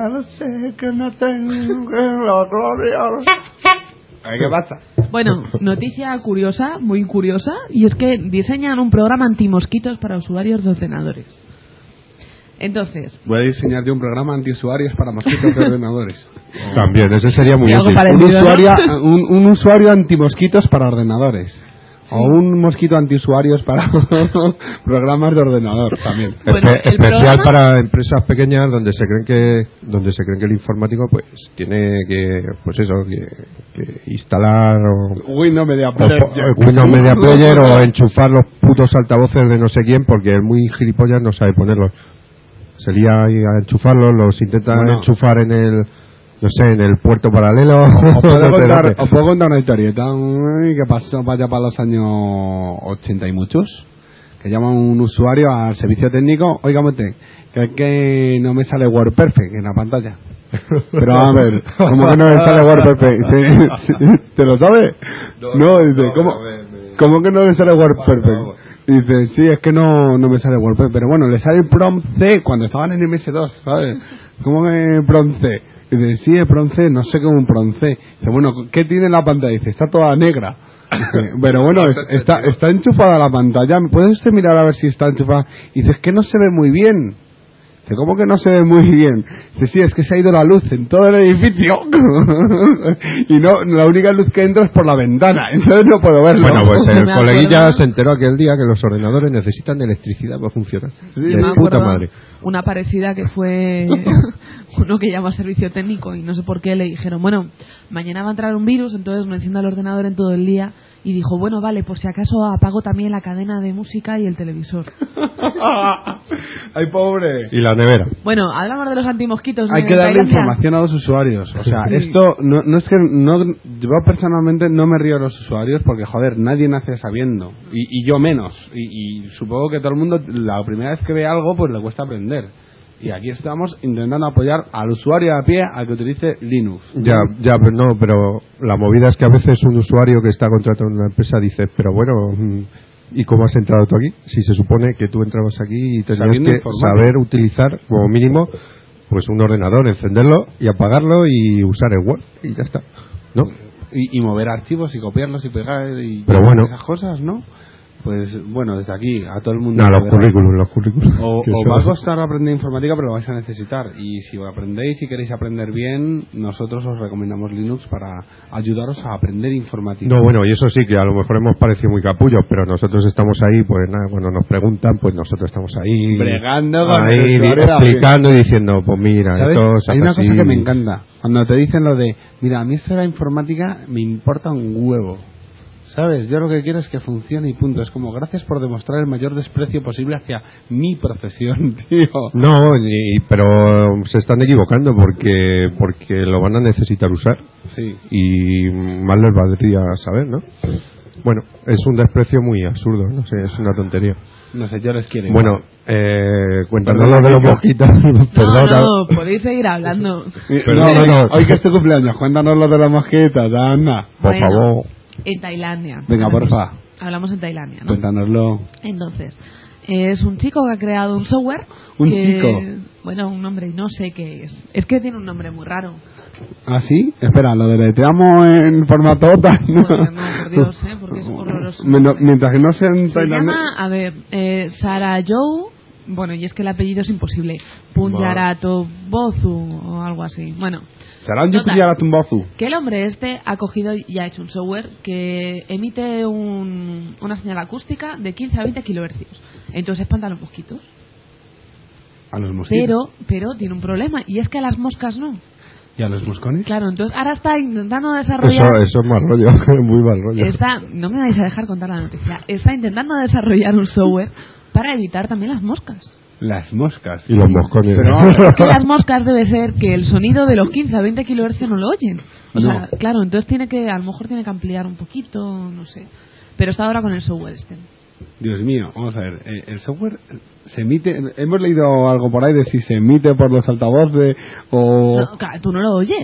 ya lo sé que no tengo la gloria. ¿Qué pasa? Bueno, noticia curiosa, muy curiosa, y es que diseñan un programa antimosquitos para usuarios de ordenadores. Entonces... Voy a diseñar yo un programa antiusuarios para mosquitos de ordenadores. También, ese sería muy Y algo útil. parecido, Un ¿no? usuario, un, un usuario antimosquitos para ordenadores. O un mosquito antiusuarios para programas de ordenador también. Bueno, Espe- el especial programa- para empresas pequeñas donde se creen que donde se creen que el informático pues tiene que pues eso que, que instalar o, Windows Media o Player. po- Windows Media Player o enchufar los putos altavoces de no sé quién porque el muy gilipollas no sabe ponerlos. Se lía ahí a enchufarlos, los intenta Bueno. enchufar en el no sé, en el puerto paralelo. Os puedo, No sé contar, dónde. os puedo contar una historieta uy, que pasó para allá para los años ochenta y muchos. Que llama un usuario al servicio técnico. Oiga, usted, que es que no me sale WordPerfect en la pantalla. Pero a ver, ¿cómo que no me sale WordPerfect? ¿Sí? ¿Sí? ¿Te lo sabes? No, No, dice, no, ¿cómo, no, me- me- ¿cómo que no me sale WordPerfect? favor. Dice, sí, es que no, no me sale WordPerfect. Pero bueno, le sale el prompt C cuando estaban en M S dos, ¿sabes? ¿Cómo que prompt C? Dice, sí, es prompt C, no sé qué es un prompt C. Dice, bueno, ¿qué tiene la pantalla? Dice, está toda negra. Dice, pero bueno, es- está, está enchufada la pantalla. ¿Puede usted mirar a ver si está enchufada? Y dice, es que no se ve muy bien. Dice, ¿cómo que no se ve muy bien? Dice, sí, es que se ha ido la luz en todo el edificio. Y no, la única luz que entra es por la ventana. Entonces no puedo verlo. Bueno, pues Yo el me coleguilla acuerdo- se enteró aquel día que los ordenadores necesitan de electricidad para funcionar. Yo de me puta acuerdo madre. una parecida que fue uno que llamó a servicio técnico y no sé por qué le dijeron, bueno, mañana va a entrar un virus, entonces no encienda el ordenador en todo el día. Y dijo, bueno, vale, por si acaso apago también la cadena de música y el televisor. Ay, pobre. Y la nevera. Bueno, hablamos de los antimosquitos. Hay en que darle Tailandia. información a los usuarios. O sea, Sí. esto no, no es que no, yo personalmente no me río de los usuarios porque joder, nadie nace sabiendo y, y yo menos. Y, y supongo que todo el mundo la primera vez que ve algo pues le cuesta aprender. Y aquí estamos intentando apoyar al usuario a pie a que utilice Linux. Ya, ya, pero no, pero la movida es que a veces un usuario que está contratado en una empresa dice, pero bueno, mm, ¿y cómo has entrado tú aquí? Si se supone que tú entrabas aquí y tenías Sabiendo que informática. saber utilizar, como mínimo, pues un ordenador, encenderlo y apagarlo y usar el Word y ya está, ¿no? Y, y mover archivos y copiarlos y pegar y Pero bueno. esas cosas, ¿no? Pues bueno, desde aquí a todo el mundo. No, los que- currículums, los currículums. O, Que o eso- va a costar aprender informática, pero lo vais a necesitar. Y si aprendéis y queréis aprender bien, nosotros os recomendamos Linux para ayudaros a aprender informática. No, bueno, y eso sí, que a lo mejor hemos parecido muy capullos, pero nosotros estamos ahí, pues nada, cuando nos preguntan, pues nosotros estamos ahí, Bregando con ahí el di- usuario de la explicando y diciendo, pues mira, ¿Sabes? esto se Hay hace una así. cosa que me encanta. Cuando te dicen lo de, mira, a mí esto de la informática me importa un huevo. ¿Sabes? Yo lo que quiero es que funcione y punto. Es como, gracias por demostrar el mayor desprecio posible hacia mi profesión, tío. No, y- pero se están equivocando porque porque lo van a necesitar usar Sí. y más les valdría saber, ¿no? Bueno, es un desprecio muy absurdo, no sé, es una tontería. No sé, yo les quiero. Bueno, eh, cuéntanos Perdona, lo de los Kika. mosquitos. No, Perdona. no, podéis seguir hablando. Eh, Perdón, no, no. hoy que es tu cumpleaños, cuéntanos lo de las mosquitas, anda. Por Bueno, favor. En Tailandia. Venga, Hablamos- porfa. Hablamos en Tailandia, ¿no? Cuéntanoslo. Entonces, es un chico que ha creado un software. ¿Un que- chico? Bueno, un nombre, no sé qué es. Es que tiene un nombre muy raro. ¿Ah, sí? Espera, lo deletreamos en formato O T A N. Joder, no, por Dios, ¿eh? Porque es horroroso. Menos- Mientras que no sea en Se tailandés. llama, a ver, eh, Sarayou. Bueno, y es que el apellido es imposible. Punyaratobozu o algo así. Bueno, Será un Total. Yukuyatumbozu. que el hombre este ha cogido y ha hecho un software que emite un- una señal acústica de quince a veinte kilohercios. Entonces espanta a los mosquitos. A los mosquitos. Pero, pero tiene un problema, y es que a las moscas no. ¿Y a los moscones? Claro, entonces ahora está intentando Eso, desarrollar... eso es mal rollo, muy mal rollo. Está, no me vais a dejar contar la noticia. Está intentando desarrollar un software para evitar también las moscas. Las moscas. Y los moscones. Pero- Es que las moscas debe ser que el sonido de los quince a veinte kilohercios no lo oyen. O No. sea, claro, entonces tiene que, a lo mejor tiene que ampliar un poquito, no sé. Pero está ahora con el software este. Dios mío, vamos a ver. eh, El software se emite. Hemos leído algo por ahí de si se emite por los altavoces o. No, claro, tú no lo oyes.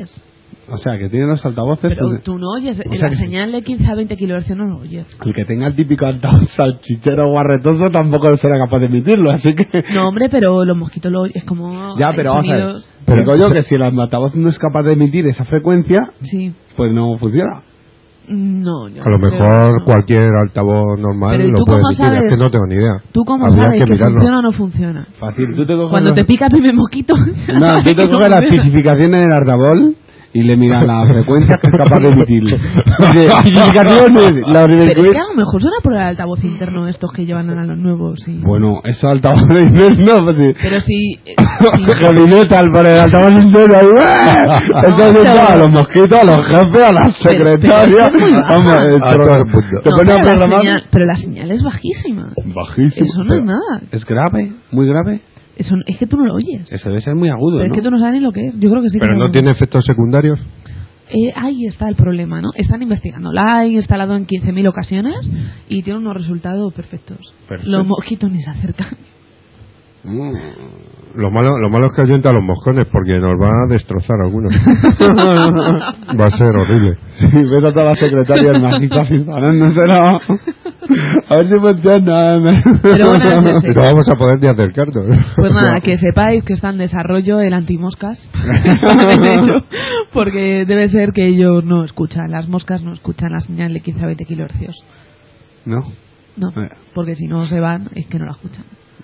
O sea, que tiene los altavoces... Pero pues, tú no oyes, o la sea que- señal de quince a veinte kilohercios no lo oyes. el que tenga el típico altavoz salchichero guarretoso tampoco será capaz de emitirlo, así que... No, hombre, pero los mosquitos lo oyes, es como... Ya, hay pero vamos a ver. sonidos- Pero digo yo que si el altavoz no es capaz de emitir esa frecuencia, Sí. pues no funciona. No, yo A lo no creo mejor eso. cualquier altavoz normal Pero ¿y lo tú puede cómo emitir, sabes? es que no tengo ni idea. ¿Tú cómo Habría sabes que, mirarlo. funciona o no funciona? Fácil, tú te coges... Cuando los- te pica el primer mosquito... No, tú te coges las especificaciones del altavoz y le miras la frecuencia que es capaz de emitir. Dice, especificaciones, la Pero es frecuencia... que a lo mejor suena por el altavoz interno estos que llevan a los nuevos, sí. Bueno, esos altavoces internos, pues sí. Pero si... eh, si- Heavy metal por el altavoz interno ahí, ¡eh! Entonces pero- a los mosquitos, a los jefes, a las Pero- pero secretarias, es que es muy baja. vamos, el A todo el mundo. te no, pones a pero, la programar señal, pero la señal es bajísima. bajísimo. Eso no es pero nada. Es grave, muy grave. Eso, es que tú no lo oyes. Eso debe ser muy agudo, Pero es ¿no? que tú no sabes ni lo que es. Yo creo que sí que Pero no lo- tiene efectos secundarios. Eh, ahí está el problema, ¿no? Están investigando. La han instalado en quince mil ocasiones y tiene unos resultados perfectos. Perfecto. Los mosquitos ni se acercan. Mm. Lo malo, lo malo es que ahuyenta a los moscones porque nos va a destrozar algunos. Va a ser horrible. Sí, ves a todas las secretarias mágicas instalándoselo. A ver si funciona. Pero bueno, es ese. Y no vamos a poder ni acercarnos. Pues nada, que sepáis que está en desarrollo el antimoscas. De hecho, porque debe ser que ellos no escuchan, las moscas no escuchan la señal de quince a veinte kilohercios. No. No, Eh. porque si no se van es que no la escuchan.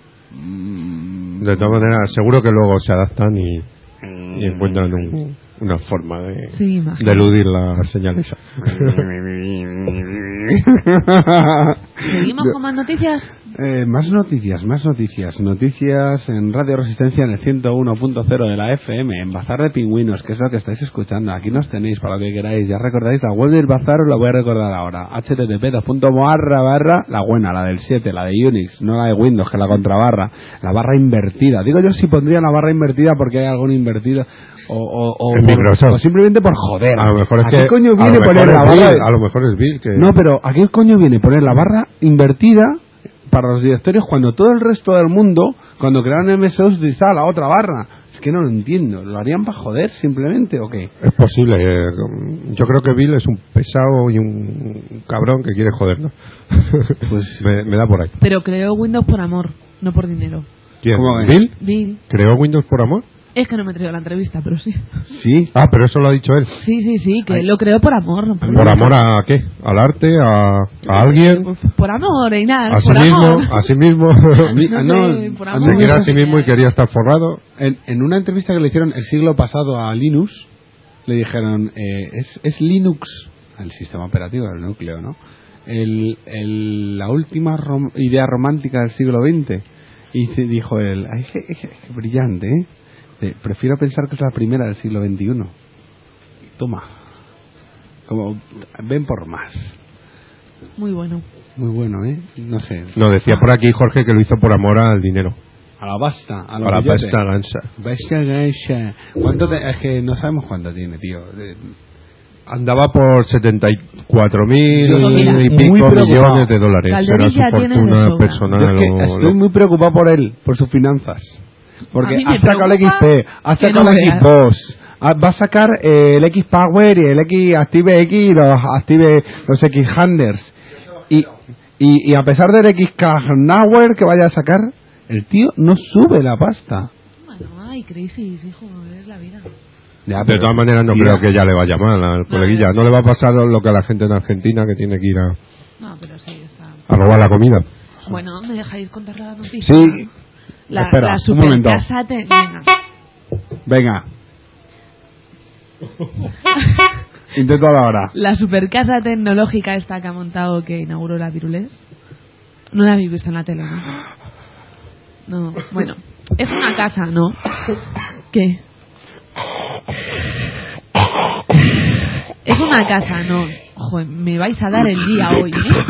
De todas maneras, seguro que luego se adaptan y, y encuentran un- una forma de, Sí, imagino. de eludir la señal esa. ¿Seguimos con más noticias? Eh, más noticias, más noticias. Noticias en Radio Resistencia en el ciento uno punto cero de la F M, en Bazar de Pingüinos, que es lo que estáis escuchando. Aquí nos tenéis para lo que queráis. Ya recordáis la web del Bazar, os la voy a recordar ahora. http dos punto barra barra, la buena, la del siete, la de Unix, no la de Windows, que la contrabarra. La barra invertida. Digo yo si pondría la barra invertida porque hay algún invertido. O, o, o, En por- Microsoft. o simplemente por joder. A lo mejor es ¿A que qué coño a lo viene mejor poner es la Bill, barra? a lo mejor es Bill que No, pero ¿a qué coño viene poner la barra invertida para los directorios cuando todo el resto del mundo, cuando crearon M S O, utilizaba la otra barra? Es que no lo entiendo. ¿Lo harían para joder simplemente o qué? es posible. eh, yo creo que Bill es un pesado y un cabrón que quiere jodernos. Pues me, me da por ahí. Pero creó Windows por amor, no por dinero. ¿Quién? ¿Cómo es? ¿Bill? Bill, ¿Creó Windows por amor? es que no me he traído la entrevista, pero sí. Sí. Ah, pero eso lo ha dicho él. Sí, sí, sí, que él lo creó por amor. No por ¿Por dinero. amor a qué? ¿Al arte? ¿A, a alguien? Pues por amor, Einar, ¿A sí por mismo? amor. ¿A sí mismo? A mí- No ah, sé, no, por a amor. mí Se me quiere a parece- sí mismo y quería estar forrado. En, en una entrevista que le hicieron el siglo pasado a Linux, le dijeron, eh, es, es Linux, el sistema operativo del núcleo, ¿no? El, el- la última rom- idea romántica del siglo veinte. Y se dijo él, "Ay, qué- qué- qué brillante, ¿eh? Eh, Prefiero pensar que es la primera del siglo veintiuno. Toma. Como, ven por más. Muy bueno. Muy bueno, ¿eh? No sé. No, decía por aquí Jorge que lo hizo por amor al dinero. A la pasta, a A los la billetes. pasta gansa. Bestia gancha. ¿Cuánto te- es que no sabemos cuánto tiene, tío. De- Andaba por setenta y cuatro mil Yo, mira, y muy pico preocupado. millones de dólares. Era Calderilla su tiene de fortuna sobra. personal. Yo es que o estoy lo- muy preocupado por él, por sus finanzas. Porque A mí me ha sacado el X preocupa P, ha que sacado no el veas. Xbox, ha- va a sacar eh, el X Power y el X Active X y los Active, los X Handers. Y, y, y a pesar del X Power que vaya a sacar, el tío no sube la pasta. Bueno, ay, crisis, hijo, es la vida. Ya, De pero- todas maneras no tío, creo que ya le vaya mal al coleguilla. No le va a pasar lo que a la gente en Argentina que tiene que ir a, No, pero sí, está. a robar la comida. Bueno, ¿me dejáis contar la noticia? Sí. La, Espera, la un momento. supercasa te... Venga. Venga. Intento ahora. La supercasa tecnológica esta que ha montado, que inauguró la Virulés. No la habéis visto en la tele, ¿no? No, bueno. Es una casa, ¿no? ¿Qué? Es una casa, ¿no? Joder, me vais a dar el día hoy,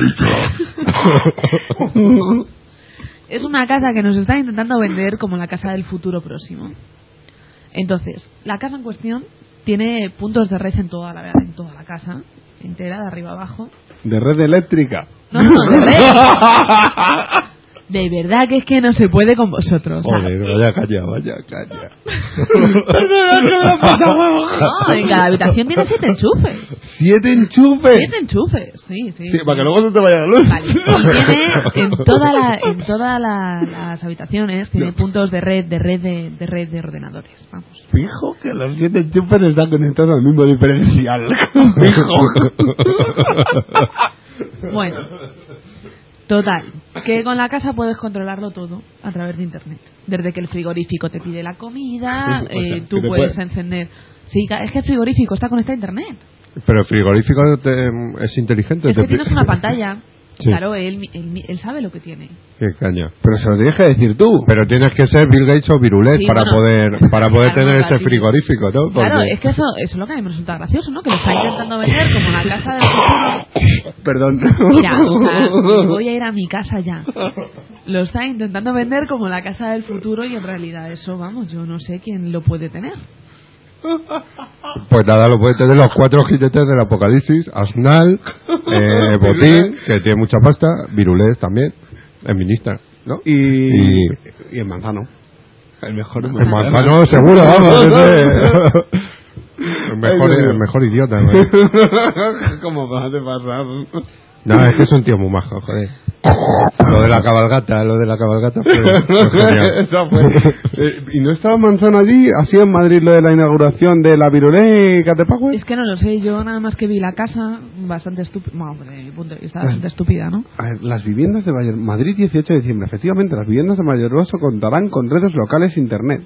¿eh? Es una casa que nos están intentando vender como la casa del futuro próximo. Entonces, la casa en cuestión tiene puntos de red en toda la, en toda la casa, entera, de arriba abajo. De red eléctrica. No, no, de red. De verdad que es que no se puede con vosotros. O sea, Joder, vaya caña, vaya caña. no, en cada habitación tiene siete enchufes. ¡Siete enchufes! Siete enchufes, sí, sí. Sí, para que luego no te vaya la luz. Vale, y tiene en toda la, en todas la, las habitaciones tiene puntos de red, de red de, de red de ordenadores. Vamos. Fijo que los siete enchufes están conectados al mismo diferencial. Fijo. Bueno, total, que con la casa puedes controlarlo todo a través de internet. Desde que el frigorífico te pide la comida, O sea, eh, tú que te puedes puede- encender. Sí, ca- es que el frigorífico está conectado a internet. Pero el frigorífico te- es inteligente. Es te que tienes pi- una pantalla. Sí. Claro, él, él, él sabe lo que tiene. Qué caña. Pero se lo tienes que decir tú. Pero tienes que ser Bill Gates o Virulet Sí, para bueno, poder para poder claro, tener claro, ese sí. frigorífico, ¿no? Porque- Claro, es que eso, eso es lo que a mí me resulta gracioso, ¿no? Que lo está intentando vender como la casa del futuro. Perdón. Mira, o sea, me voy a ir a mi casa ya. Lo está intentando vender como la casa del futuro y en realidad eso, vamos, yo no sé quién lo puede tener. Pues nada, lo pueden tener los cuatro jinetes del apocalipsis: Asnal, eh, Botín, que tiene mucha pasta, Virulet también, es ministra, ¿no? Y, Y- y el manzano. El mejor es El manzano seguro, vamos, ese- el mejor, el mejor idiota, ¿no? ¿Cómo vas a pasar? No, es que es un tío muy majo, joder. Lo de la cabalgata, lo de la cabalgata fue, fue genial. Eso fue. Eh, ¿Y no estaba Manzano allí? ¿Ha sido en Madrid lo de la inauguración de la Virulé y Catepagüe? Es que no lo sé, yo nada más que vi la casa bastante estúpida, bueno, desde mi punto de vista bastante estúpida, ¿no? A ver, las viviendas de Mayor... Madrid, dieciocho de diciembre. Efectivamente, las viviendas de Mayordoso contarán con redes locales internet.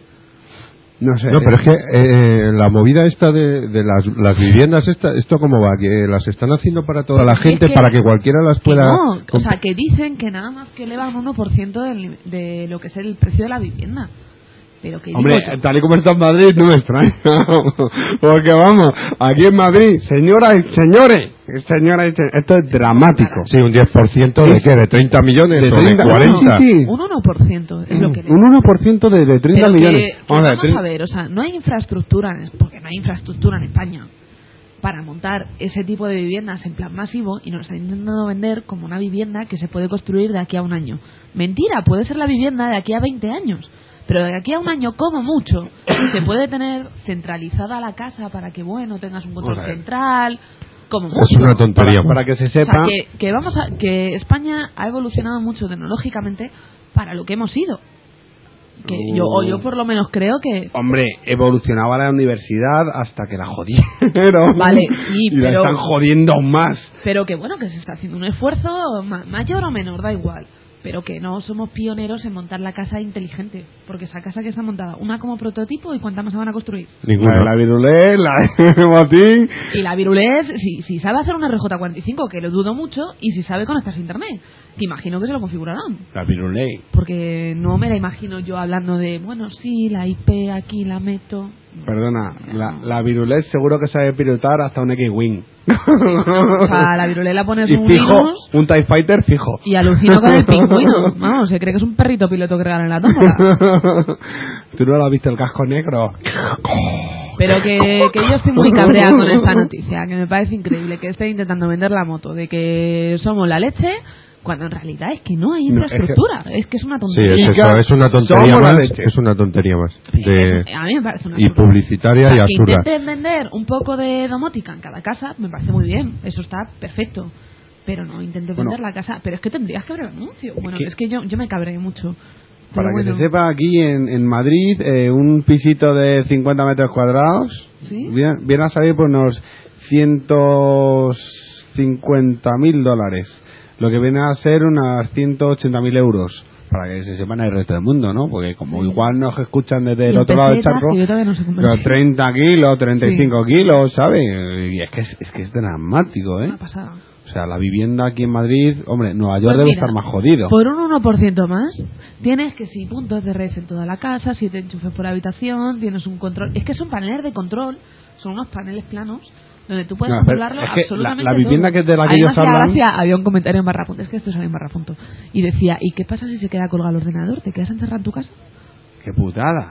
No sé. No, pero es que eh, la movida esta de, de las, las viviendas, esta, ¿esto cómo va? ¿Que las están haciendo para toda la Es gente, que- para que cualquiera las Que pueda...? no, o comp- sea, que dicen que nada más que elevan uno por ciento del, de lo que es el precio de la vivienda. Pero que Hombre, digo yo, tal y como está en Madrid, no me extraña. Porque vamos, aquí en Madrid, señoras y señores, señoras y señores, esto es dramático. Sí, un diez por ciento de qué, de treinta millones De o de treinta, cuarenta. sí, sí. un uno por ciento es lo que le Un uno por ciento de, de treinta Pero que- millones. que Vamos a ver, vamos tre- a ver, o sea, no hay infraestructura, en- porque no hay infraestructura en España para montar ese tipo de viviendas en plan masivo y nos están intentando vender como una vivienda que se puede construir de aquí a un año. Mentira, puede ser la vivienda de aquí a veinte años, pero de aquí a un año, como mucho, se puede tener centralizada la casa para que, bueno, tengas un control Vamos a ver. central, como Es mucho. una tontería. para, para que se O sea, sepa, que, que vamos a, que España ha evolucionado mucho tecnológicamente para lo que hemos sido. Que yo, o yo por lo menos creo que hombre, evolucionaba la universidad hasta que la jodieron. Vale, sí, y la pero- están jodiendo aún más. pero que bueno, que se está haciendo un esfuerzo ma- mayor o menor, da igual, pero que no somos pioneros en montar la casa inteligente, porque esa casa que está montada, una como prototipo, y cuántas más se van a construir. Ninguno. La de la Virulé, la de Botín. Y la Virulés, si, si sabe hacer un R J cuarenta y cinco, que lo dudo mucho, y si sabe conectarse a internet, que imagino que se lo configurarán, La Virulé. porque no me la imagino yo hablando de, bueno, sí, la I P aquí la meto. Perdona, la, la Virulé seguro que sabe pilotar hasta un X-Wing. O sea, a la Virulés la pones Y un fijo, Linux un TIE Fighter fijo. y alucino con el pingüino. Vamos, se cree que es un perrito piloto que regalan en la tómbola. ¿Tú no lo has visto el casco negro? Pero que, que yo estoy muy cabreada con esta noticia, que me parece increíble que esté intentando vender la moto de que somos la leche, cuando en realidad es que no hay No, es que- infraestructura. Es que es una Sí, tontería. es eso, es una tontería Somos la más. leche. Es una tontería más. De, Es- a mí me parece una y absurdo. publicitaria O sea, y que absurda. intenten vender un poco de domótica en cada casa, me parece muy bien, eso está perfecto. Pero no intenten Bueno. vender la casa. Pero es que tendrías que haber anuncio. Bueno, que- es que yo, yo me cabreé mucho. Pero Para que bueno. se sepa, aquí en, en Madrid, eh, un pisito de cincuenta metros cuadrados ¿Sí? viene, viene a salir por unos ciento cincuenta mil dólares. Lo que viene a ser unas ciento ochenta mil euros. Para que se sepan el resto del mundo, ¿no? Porque como Sí. igual nos escuchan desde Y el en otro lado del pesetas, charco, que yo todavía no sé convertir. los treinta kilos, treinta y cinco Sí. kilos, ¿sabes? Y es que es, es que es dramático, ¿eh? Una pasada. O sea, la vivienda aquí en Madrid, hombre, Nueva York Pues debe mira, estar más jodido. Por un uno por ciento más, tienes que si puntos de red en toda la casa, siete enchufes por habitación, tienes un control. Es que son paneles de control, son unos paneles planos donde tú puedes No, pero controlarlo es que absolutamente la- la vivienda todo. que es de la que A mí me ellos hacía hablan- gracia, había un comentario en Barrapunto, es que esto sale en Barrapunto, y decía, ¿y qué pasa si se queda colgado el ordenador? ¿Te quedas encerrado en tu casa? ¡Qué putada!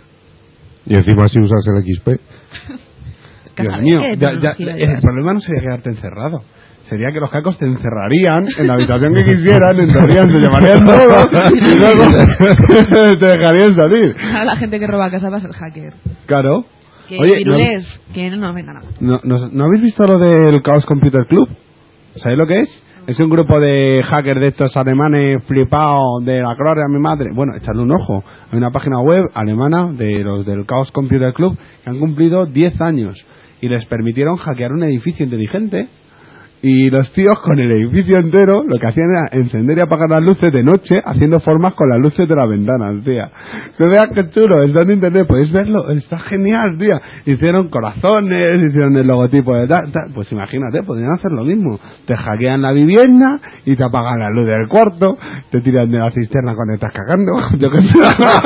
Y encima si usas el X P. Dios Cada mío, vez que ya- ya- tecnología el llevas. problema no sería quedarte encerrado. sería que los cacos te encerrarían en la habitación que quisieran, entrarían, se llamarían todos y luego te dejarían salir. Ahora la gente que roba casa va a ser hacker. Claro. Que Oye, virulés, no, que no nos venga nada. No, no, ¿No habéis visto lo del Chaos Computer Club? ¿Sabéis lo que es? Es un grupo de hackers de estos alemanes flipados de la gloria de mi madre. Bueno, echadle un ojo. Hay una página web alemana de los del Chaos Computer Club que han cumplido diez años y les permitieron hackear un edificio inteligente. Y los tíos con el edificio entero lo que hacían era encender y apagar las luces de noche haciendo formas con las luces de las ventanas, tía. No veas qué chulo, está en internet, podéis verlo, está genial, tía. Hicieron corazones, hicieron el logotipo de tal, tal. Pues imagínate, podrían hacer lo mismo. Te hackean la vivienda y te apagan la luz del cuarto, te tiran de la cisterna cuando estás cagando, yo qué sé.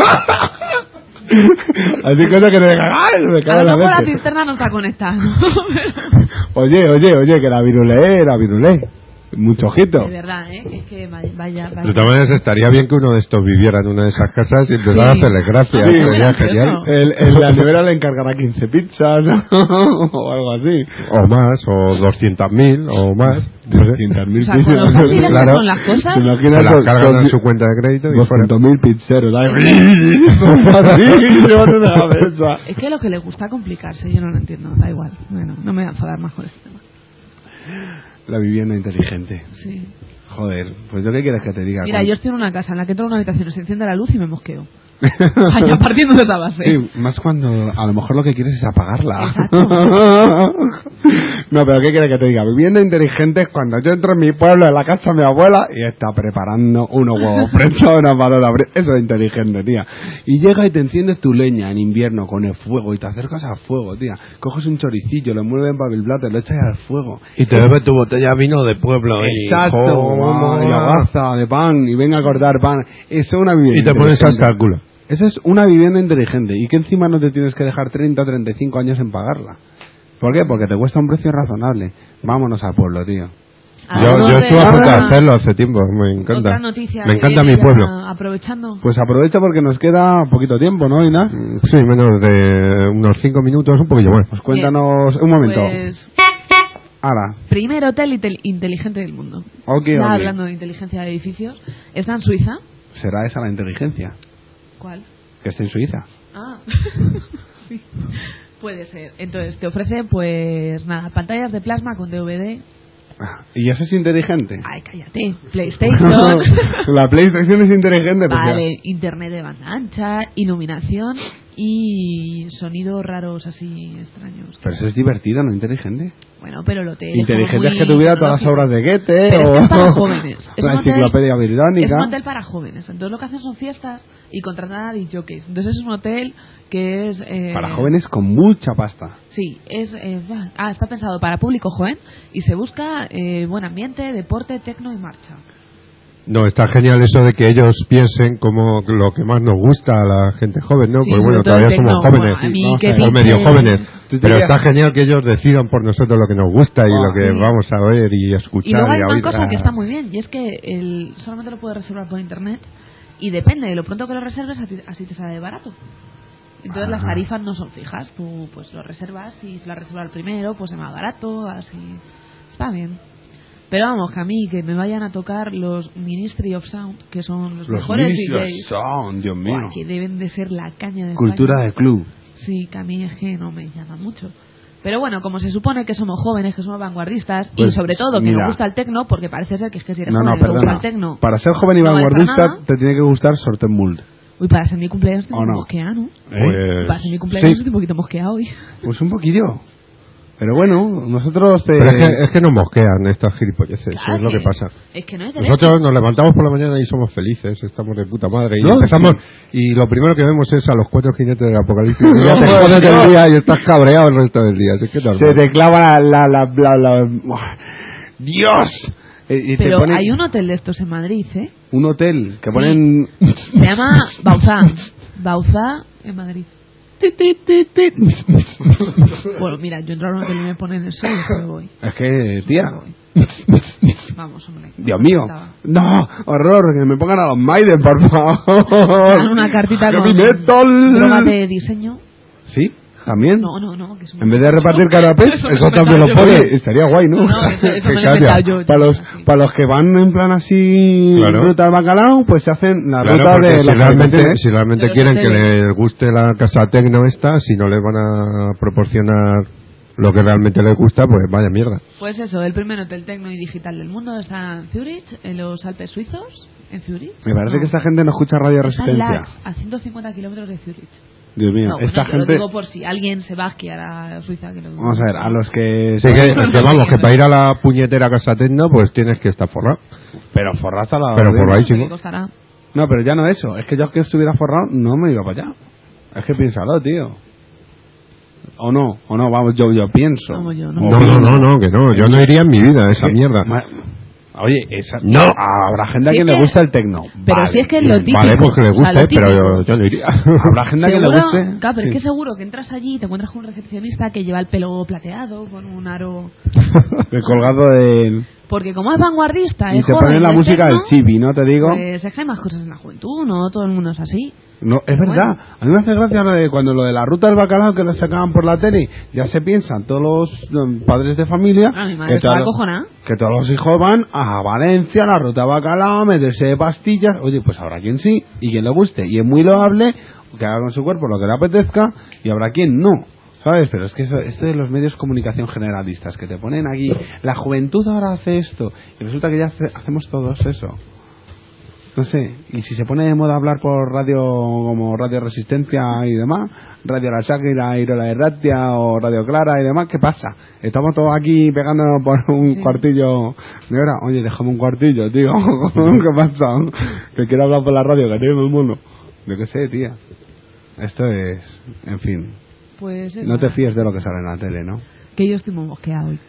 Así cosa que te dejan, ¡ay! Me cago A en lo la mejor la leche. cisterna no está conectada, ¿no? Oye, oye, oye, que la virulé, la virulé. Mucho ojito. De verdad, ¿eh? Es que vaya, vaya. De todas maneras, estaría bien que uno de estos viviera en una de esas casas y empezara Sí. a hacerle gracia. Sí. Sería Gracioso. genial. El, el, la nevera le encargará quince pizzas o algo así. O más, o doscientos mil, o más. No sé. doscientos mil O sea, con lo fáciles que Claro. son las cosas. ¿Te Se imaginas las dos- cargan dos- a su cuenta de crédito y fuera. doscientos mil pizzeros? Así, llévate de la mesa. Es que lo que les gusta complicarse, yo no lo entiendo, da igual. Bueno, no me voy a enfadar más con este tema. La vivienda inteligente. Sí. Joder, pues yo qué quieres que te diga. Mira, Con- yo estoy en una casa en la que entro a una habitación, se enciende la luz y me mosqueo. Vaya, partiendo de esa base. Sí, más cuando a lo mejor lo que quieres es apagarla. Exacto. No, pero ¿qué quieres que te diga? Vivienda inteligente es cuando yo entro en mi pueblo, en la casa de mi abuela, y está preparando unos huevos frescos, una palota fresca. Eso es inteligente, tía. Y llega y te enciendes tu leña en invierno con el fuego y te acercas al fuego, tía. Coges un choricillo, lo mueves en papel plato, lo echas al fuego. Y te bebes tu botella de vino de pueblo. Exacto. Y, jo, Y agaza de pan, y venga a cortar pan. Eso es una vivienda y te pones inteligente. al cálculo. Esa es una vivienda inteligente y que encima no te tienes que dejar treinta o treinta y cinco años en pagarla. ¿Por qué? Porque te cuesta un precio razonable. Vámonos al pueblo, tío. Yo, Hablamos yo de estuve a punto de otra- hacerlo hace tiempo, me encanta. Otra noticia Me que encanta viene mi ya pueblo. Aprovechando. Pues aprovecha porque nos queda poquito tiempo, ¿no, Ina? Mm, Sí, menos de unos cinco minutos, un poquillo más. Pues cuéntanos un momento. Pues, Ahora. primer hotel intel- inteligente del mundo. Ok, Ya ok. hablando de inteligencia de edificios, está en Suiza. ¿Será esa la inteligencia? ¿Cuál? Que esté en Suiza. Ah, sí. Puede ser. Entonces, te ofrece, pues nada, pantallas de plasma con D V D. Ah, ¿y eso es inteligente? Ay, cállate. PlayStation. La PlayStation es inteligente. Pues Vale, internet de banda ancha, iluminación y sonidos raros así extraños. Pero eso es divertido, ¿no? Inteligente. Bueno, pero el hotel Inteligente es, es que tuviera todas las obras de Goethe Pero es o que es para jóvenes. Es la un hotel- enciclopedia Es británica. un hotel para jóvenes. Entonces lo que hacen son fiestas y contratan a disjockeys. Entonces es un hotel que es... eh, Para jóvenes con mucha pasta. Sí, es eh, va- ah, está pensado para público joven y se busca eh, buen ambiente, deporte, tecno y marcha. No, está genial eso de que ellos piensen como lo que más nos gusta a la gente joven, ¿no? Sí, Pues sobre bueno, todo el todavía tecno. somos jóvenes, Bueno, a mí vamos que a ver. o pinche- medio jóvenes. Tú Pero dirías- está genial que ellos decidan por nosotros lo que nos gusta y Ah, lo que sí. vamos a ver y escuchar Y luego hay y a una oír. cosa Ah. que está muy bien y es que el, solamente lo puedes reservar por internet y depende de lo pronto que lo reserves a ti- así te sale barato. Entonces las Ah. tarifas no son fijas, tú pues lo reservas y si lo has reservado el primero pues es más barato, así está bien. Pero vamos, que a mí que me vayan a tocar los Ministry of Sound, que son los, Los mejores Ministry of D Js, Sound, Dios mío. buah, que deben de ser la caña de Cultura España. de club. Sí, que a mí es que no me llama mucho. Pero bueno, como se supone que somos jóvenes, que somos vanguardistas Pues, y sobre todo que mira. nos gusta el tecno, porque parece ser que es que si eres No, joven no, y te gusta perdona. el tecno. Para ser joven y no vale para vanguardista nada. te tiene que gustar Sortemult. Uy, para ser mi cumpleaños estoy ¿O un no? poco mosqueado, ¿no? Pues, Para ser mi cumpleaños sí. estoy un poquito mosqueado hoy. Pues un poquillo. Pero bueno, nosotros te... Pero es que, es que nos mosquean estas gilipolleces, Claro es lo que que- pasa. Es que no es derecho. Nosotros nos levantamos por la mañana y somos felices, estamos de puta madre. Y No, empezamos, sí. y lo primero que vemos es a los cuatro jinetes del apocalipsis. Y ya No, te no, jodes no. el día y estás cabreado el resto del día. Así que normal. Se te clava la... la, la, la, la- ¡Dios! Eh, y te Pero pone hay un hotel de estos en Madrid, ¿eh? un hotel que Sí. ponen... Se llama Bauzá. Bauzá en Madrid. Bueno, mira, yo entro a un hotel y me ponen eso y después me voy. Es que, tía... Vamos, hombre. Dios mío. Estaba. No, horror, que me pongan a los Maiden, por favor. Dan una cartita Heavy con metal. droga de diseño. ¿Sí? ¿También? No, no, no. Que eso En vez de repartir canapés, eso, eso me también lo yo. pone. Estaría guay, ¿no? No, no, eso, eso me lo he Calla. inventado yo. yo, Para los, sí. para los que van en plan así, Claro. ruta al bacalao, pues se hacen la Claro, ruta porque de si las realmente, habitaciones. si realmente De los quieren que hoteles. les guste la casa tecno esta, si no les van a proporcionar lo que realmente les gusta, pues vaya mierda. Pues eso, el primer hotel tecno y digital del mundo está en Zurich, en los Alpes suizos. ¿En Zurich? Me parece No. que esta gente no escucha Radio Está en Resistencia. Lax, a ciento cincuenta kilómetros de Zurich. Dios mío, No, bueno, esta yo gente... lo digo por si alguien se va a esquiar a Suiza. Que lo... Vamos a ver, a los que... Sí, que, que vamos, que para ir a la puñetera casa tecno, pues tienes que estar forrado. Pero forrados a la... Pero de- forradísimo. ¿Qué costará? No, pero ya no eso. Es que yo que estuviera forrado no me iba para allá. Es que piénsalo, tío. O no, o no, vamos, yo, yo pienso. Vamos, yo no. No, no, no, no, que no, yo no iría en mi vida a esa mierda. Ma- Oye, esa... No. Habrá gente a Si quien es le que- gusta el tecno. Pero Vale. si es que es lo típico. Vale, pues que le o sea, lo guste, pero típico. yo, yo no iría. Habrá gente a quien le Seguro, guste. claro, pero Sí. es que seguro que entras allí y te encuentras con un recepcionista que lleva el pelo plateado, con un aro... El colgado del... Porque como es vanguardista, Y es se joven pone la y es música del tecno, chibi, ¿no? Te digo. Pues es que hay más cosas en la juventud, no todo el mundo es así. No, es Bueno. verdad. A mí me hace gracia lo de cuando lo de la ruta del bacalao que lo sacaban por la tele, ya se piensan todos los um, padres de familia Ah, mi madre que, estaba todos- acojonada. que todos los hijos van a Valencia, a la ruta del bacalao, a meterse de pastillas. Oye, pues habrá quien sí y quien le guste. Y es muy loable que haga con su cuerpo lo que le apetezca y habrá quien no. ¿Sabes? Pero es que eso, esto de los medios de comunicación generalistas que te ponen aquí, la juventud ahora hace esto y resulta que ya hace- hacemos todos eso. No sé, y si se pone de moda hablar por radio como Radio Resistencia y demás, Radio La Sáquira, Irola de Ratia o Radio Clara y demás, ¿qué pasa? Estamos todos aquí pegándonos por un Sí. cuartillo de hora. Oye, déjame un cuartillo, tío. ¿Qué pasa? Que quiero hablar por la radio, que tiene el mundo. Yo qué sé, tía. Esto es, en fin, Pues es no te nada, fíes de lo que sale en la tele, ¿no? que yo estoy muy mosqueada hoy.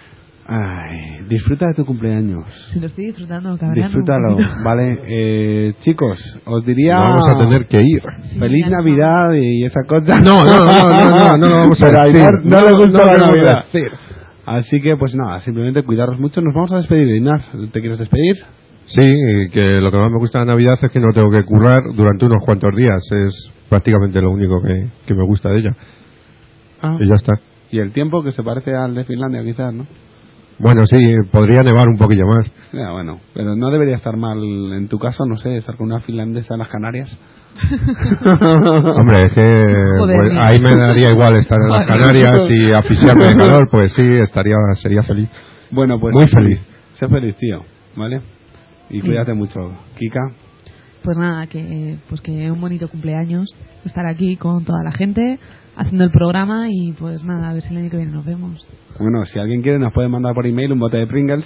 Ay, disfruta de tu cumpleaños. Si lo estoy disfrutando, cabreando un Disfrútalo, poquito. ¿vale? Eh, chicos, os diría... No vamos a tener que ir. Sí, Feliz ya no. Navidad y esa cosa. No, no, no, no, no, no lo vamos a Pero a decir. Ainar no, le gusta no la lo vamos a Navidad. decir. Así que, pues nada, simplemente cuidaros mucho. Nos vamos a despedir, Inar. ¿Te quieres despedir? Sí, que lo que más me gusta de Navidad es que no tengo que currar durante unos cuantos días. Es prácticamente lo único que, que me gusta de ella. Ah. Y ya está. Y el tiempo que se parece al de Finlandia, quizás, ¿no? Bueno, sí, podría nevar un poquillo más. Ya, bueno, pero no debería estar mal en tu caso, no sé, estar con una finlandesa en las Canarias. Hombre, es que Joder, pues, mira. ahí me daría igual estar en las Canarias y asfixiarme de calor, pues sí, estaría, sería feliz. Bueno, pues... Muy feliz. Sé feliz, tío, ¿vale? Y cuídate mucho, Kika. Pues nada, que pues que un bonito cumpleaños, estar aquí con toda la gente, haciendo el programa y pues nada, a ver si el año que viene nos vemos. Bueno, si alguien quiere nos puede mandar por email un bote de Pringles.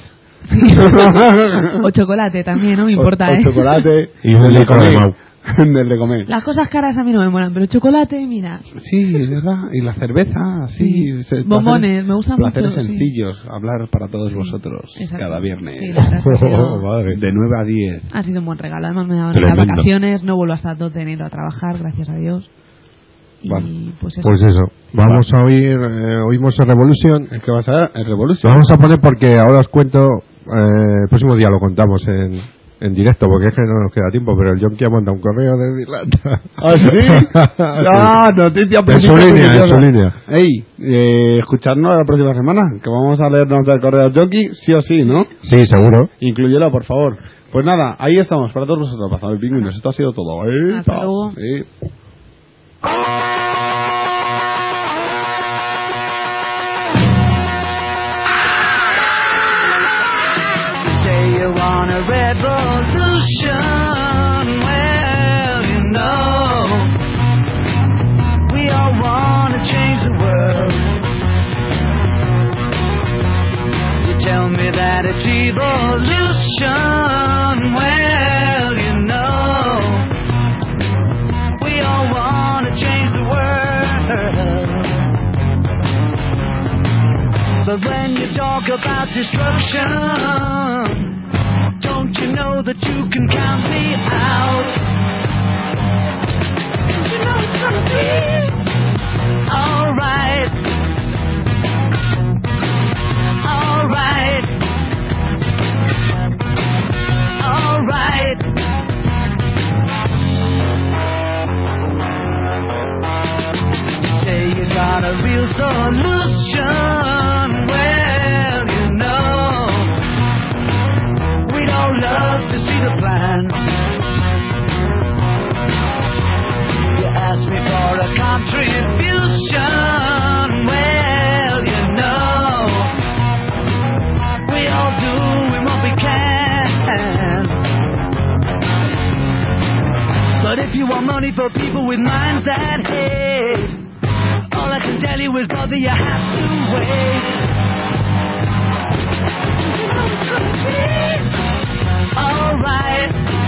O chocolate también, no me importa, o, o ¿eh? chocolate. Y un del de litro de comer. Mau. Del de comer. Las cosas caras a mí no me molan, pero chocolate, mira. Sí, es verdad. Y la cerveza, sí. Sí. se- Bombones, me gustan placeres mucho, sí. sencillos, hablar para todos Sí, vosotros exacto. cada viernes. Sí, la verdad es que ha sido- Madre. De nueve a diez. Ha sido un buen regalo. Además me daban Tremendo. las vacaciones, no vuelvo hasta dos de enero a trabajar, gracias a Dios. Y Vale. pues eso. Pues eso, vamos a oír, eh, oímos el Revolution. ¿Es que vas a ver? ¿El Revolution? Lo vamos a poner porque ahora os cuento, eh, el próximo día lo contamos en, en directo, porque es que no nos queda tiempo, pero el Yonki ha mandado un correo de Irlanda. ¿Ah, sí? Ah, noticia En su línea, en su línea. Ey, eh, escuchadnos la próxima semana, que vamos a leernos del correo Jockey, sí o sí, ¿no? Sí, seguro. Incluyelo, por favor. Pues nada, ahí estamos, para todos vosotros, pasado el pingüinos. Esto ha sido todo. ¿eh? Hasta Chao. luego. Sí. Say you want a revolution, well, you know, we all want to change the world. You tell me that it's evolution, well, you know, we all want to change the world. But when you talk about destruction, don't you know that you can count me out? Don't you know it's gonna be alright? Alright. Alright. Say you got But if you want money for people with minds that hate, all I can tell you is, brother, you have to wait. You know it's gonna be alright.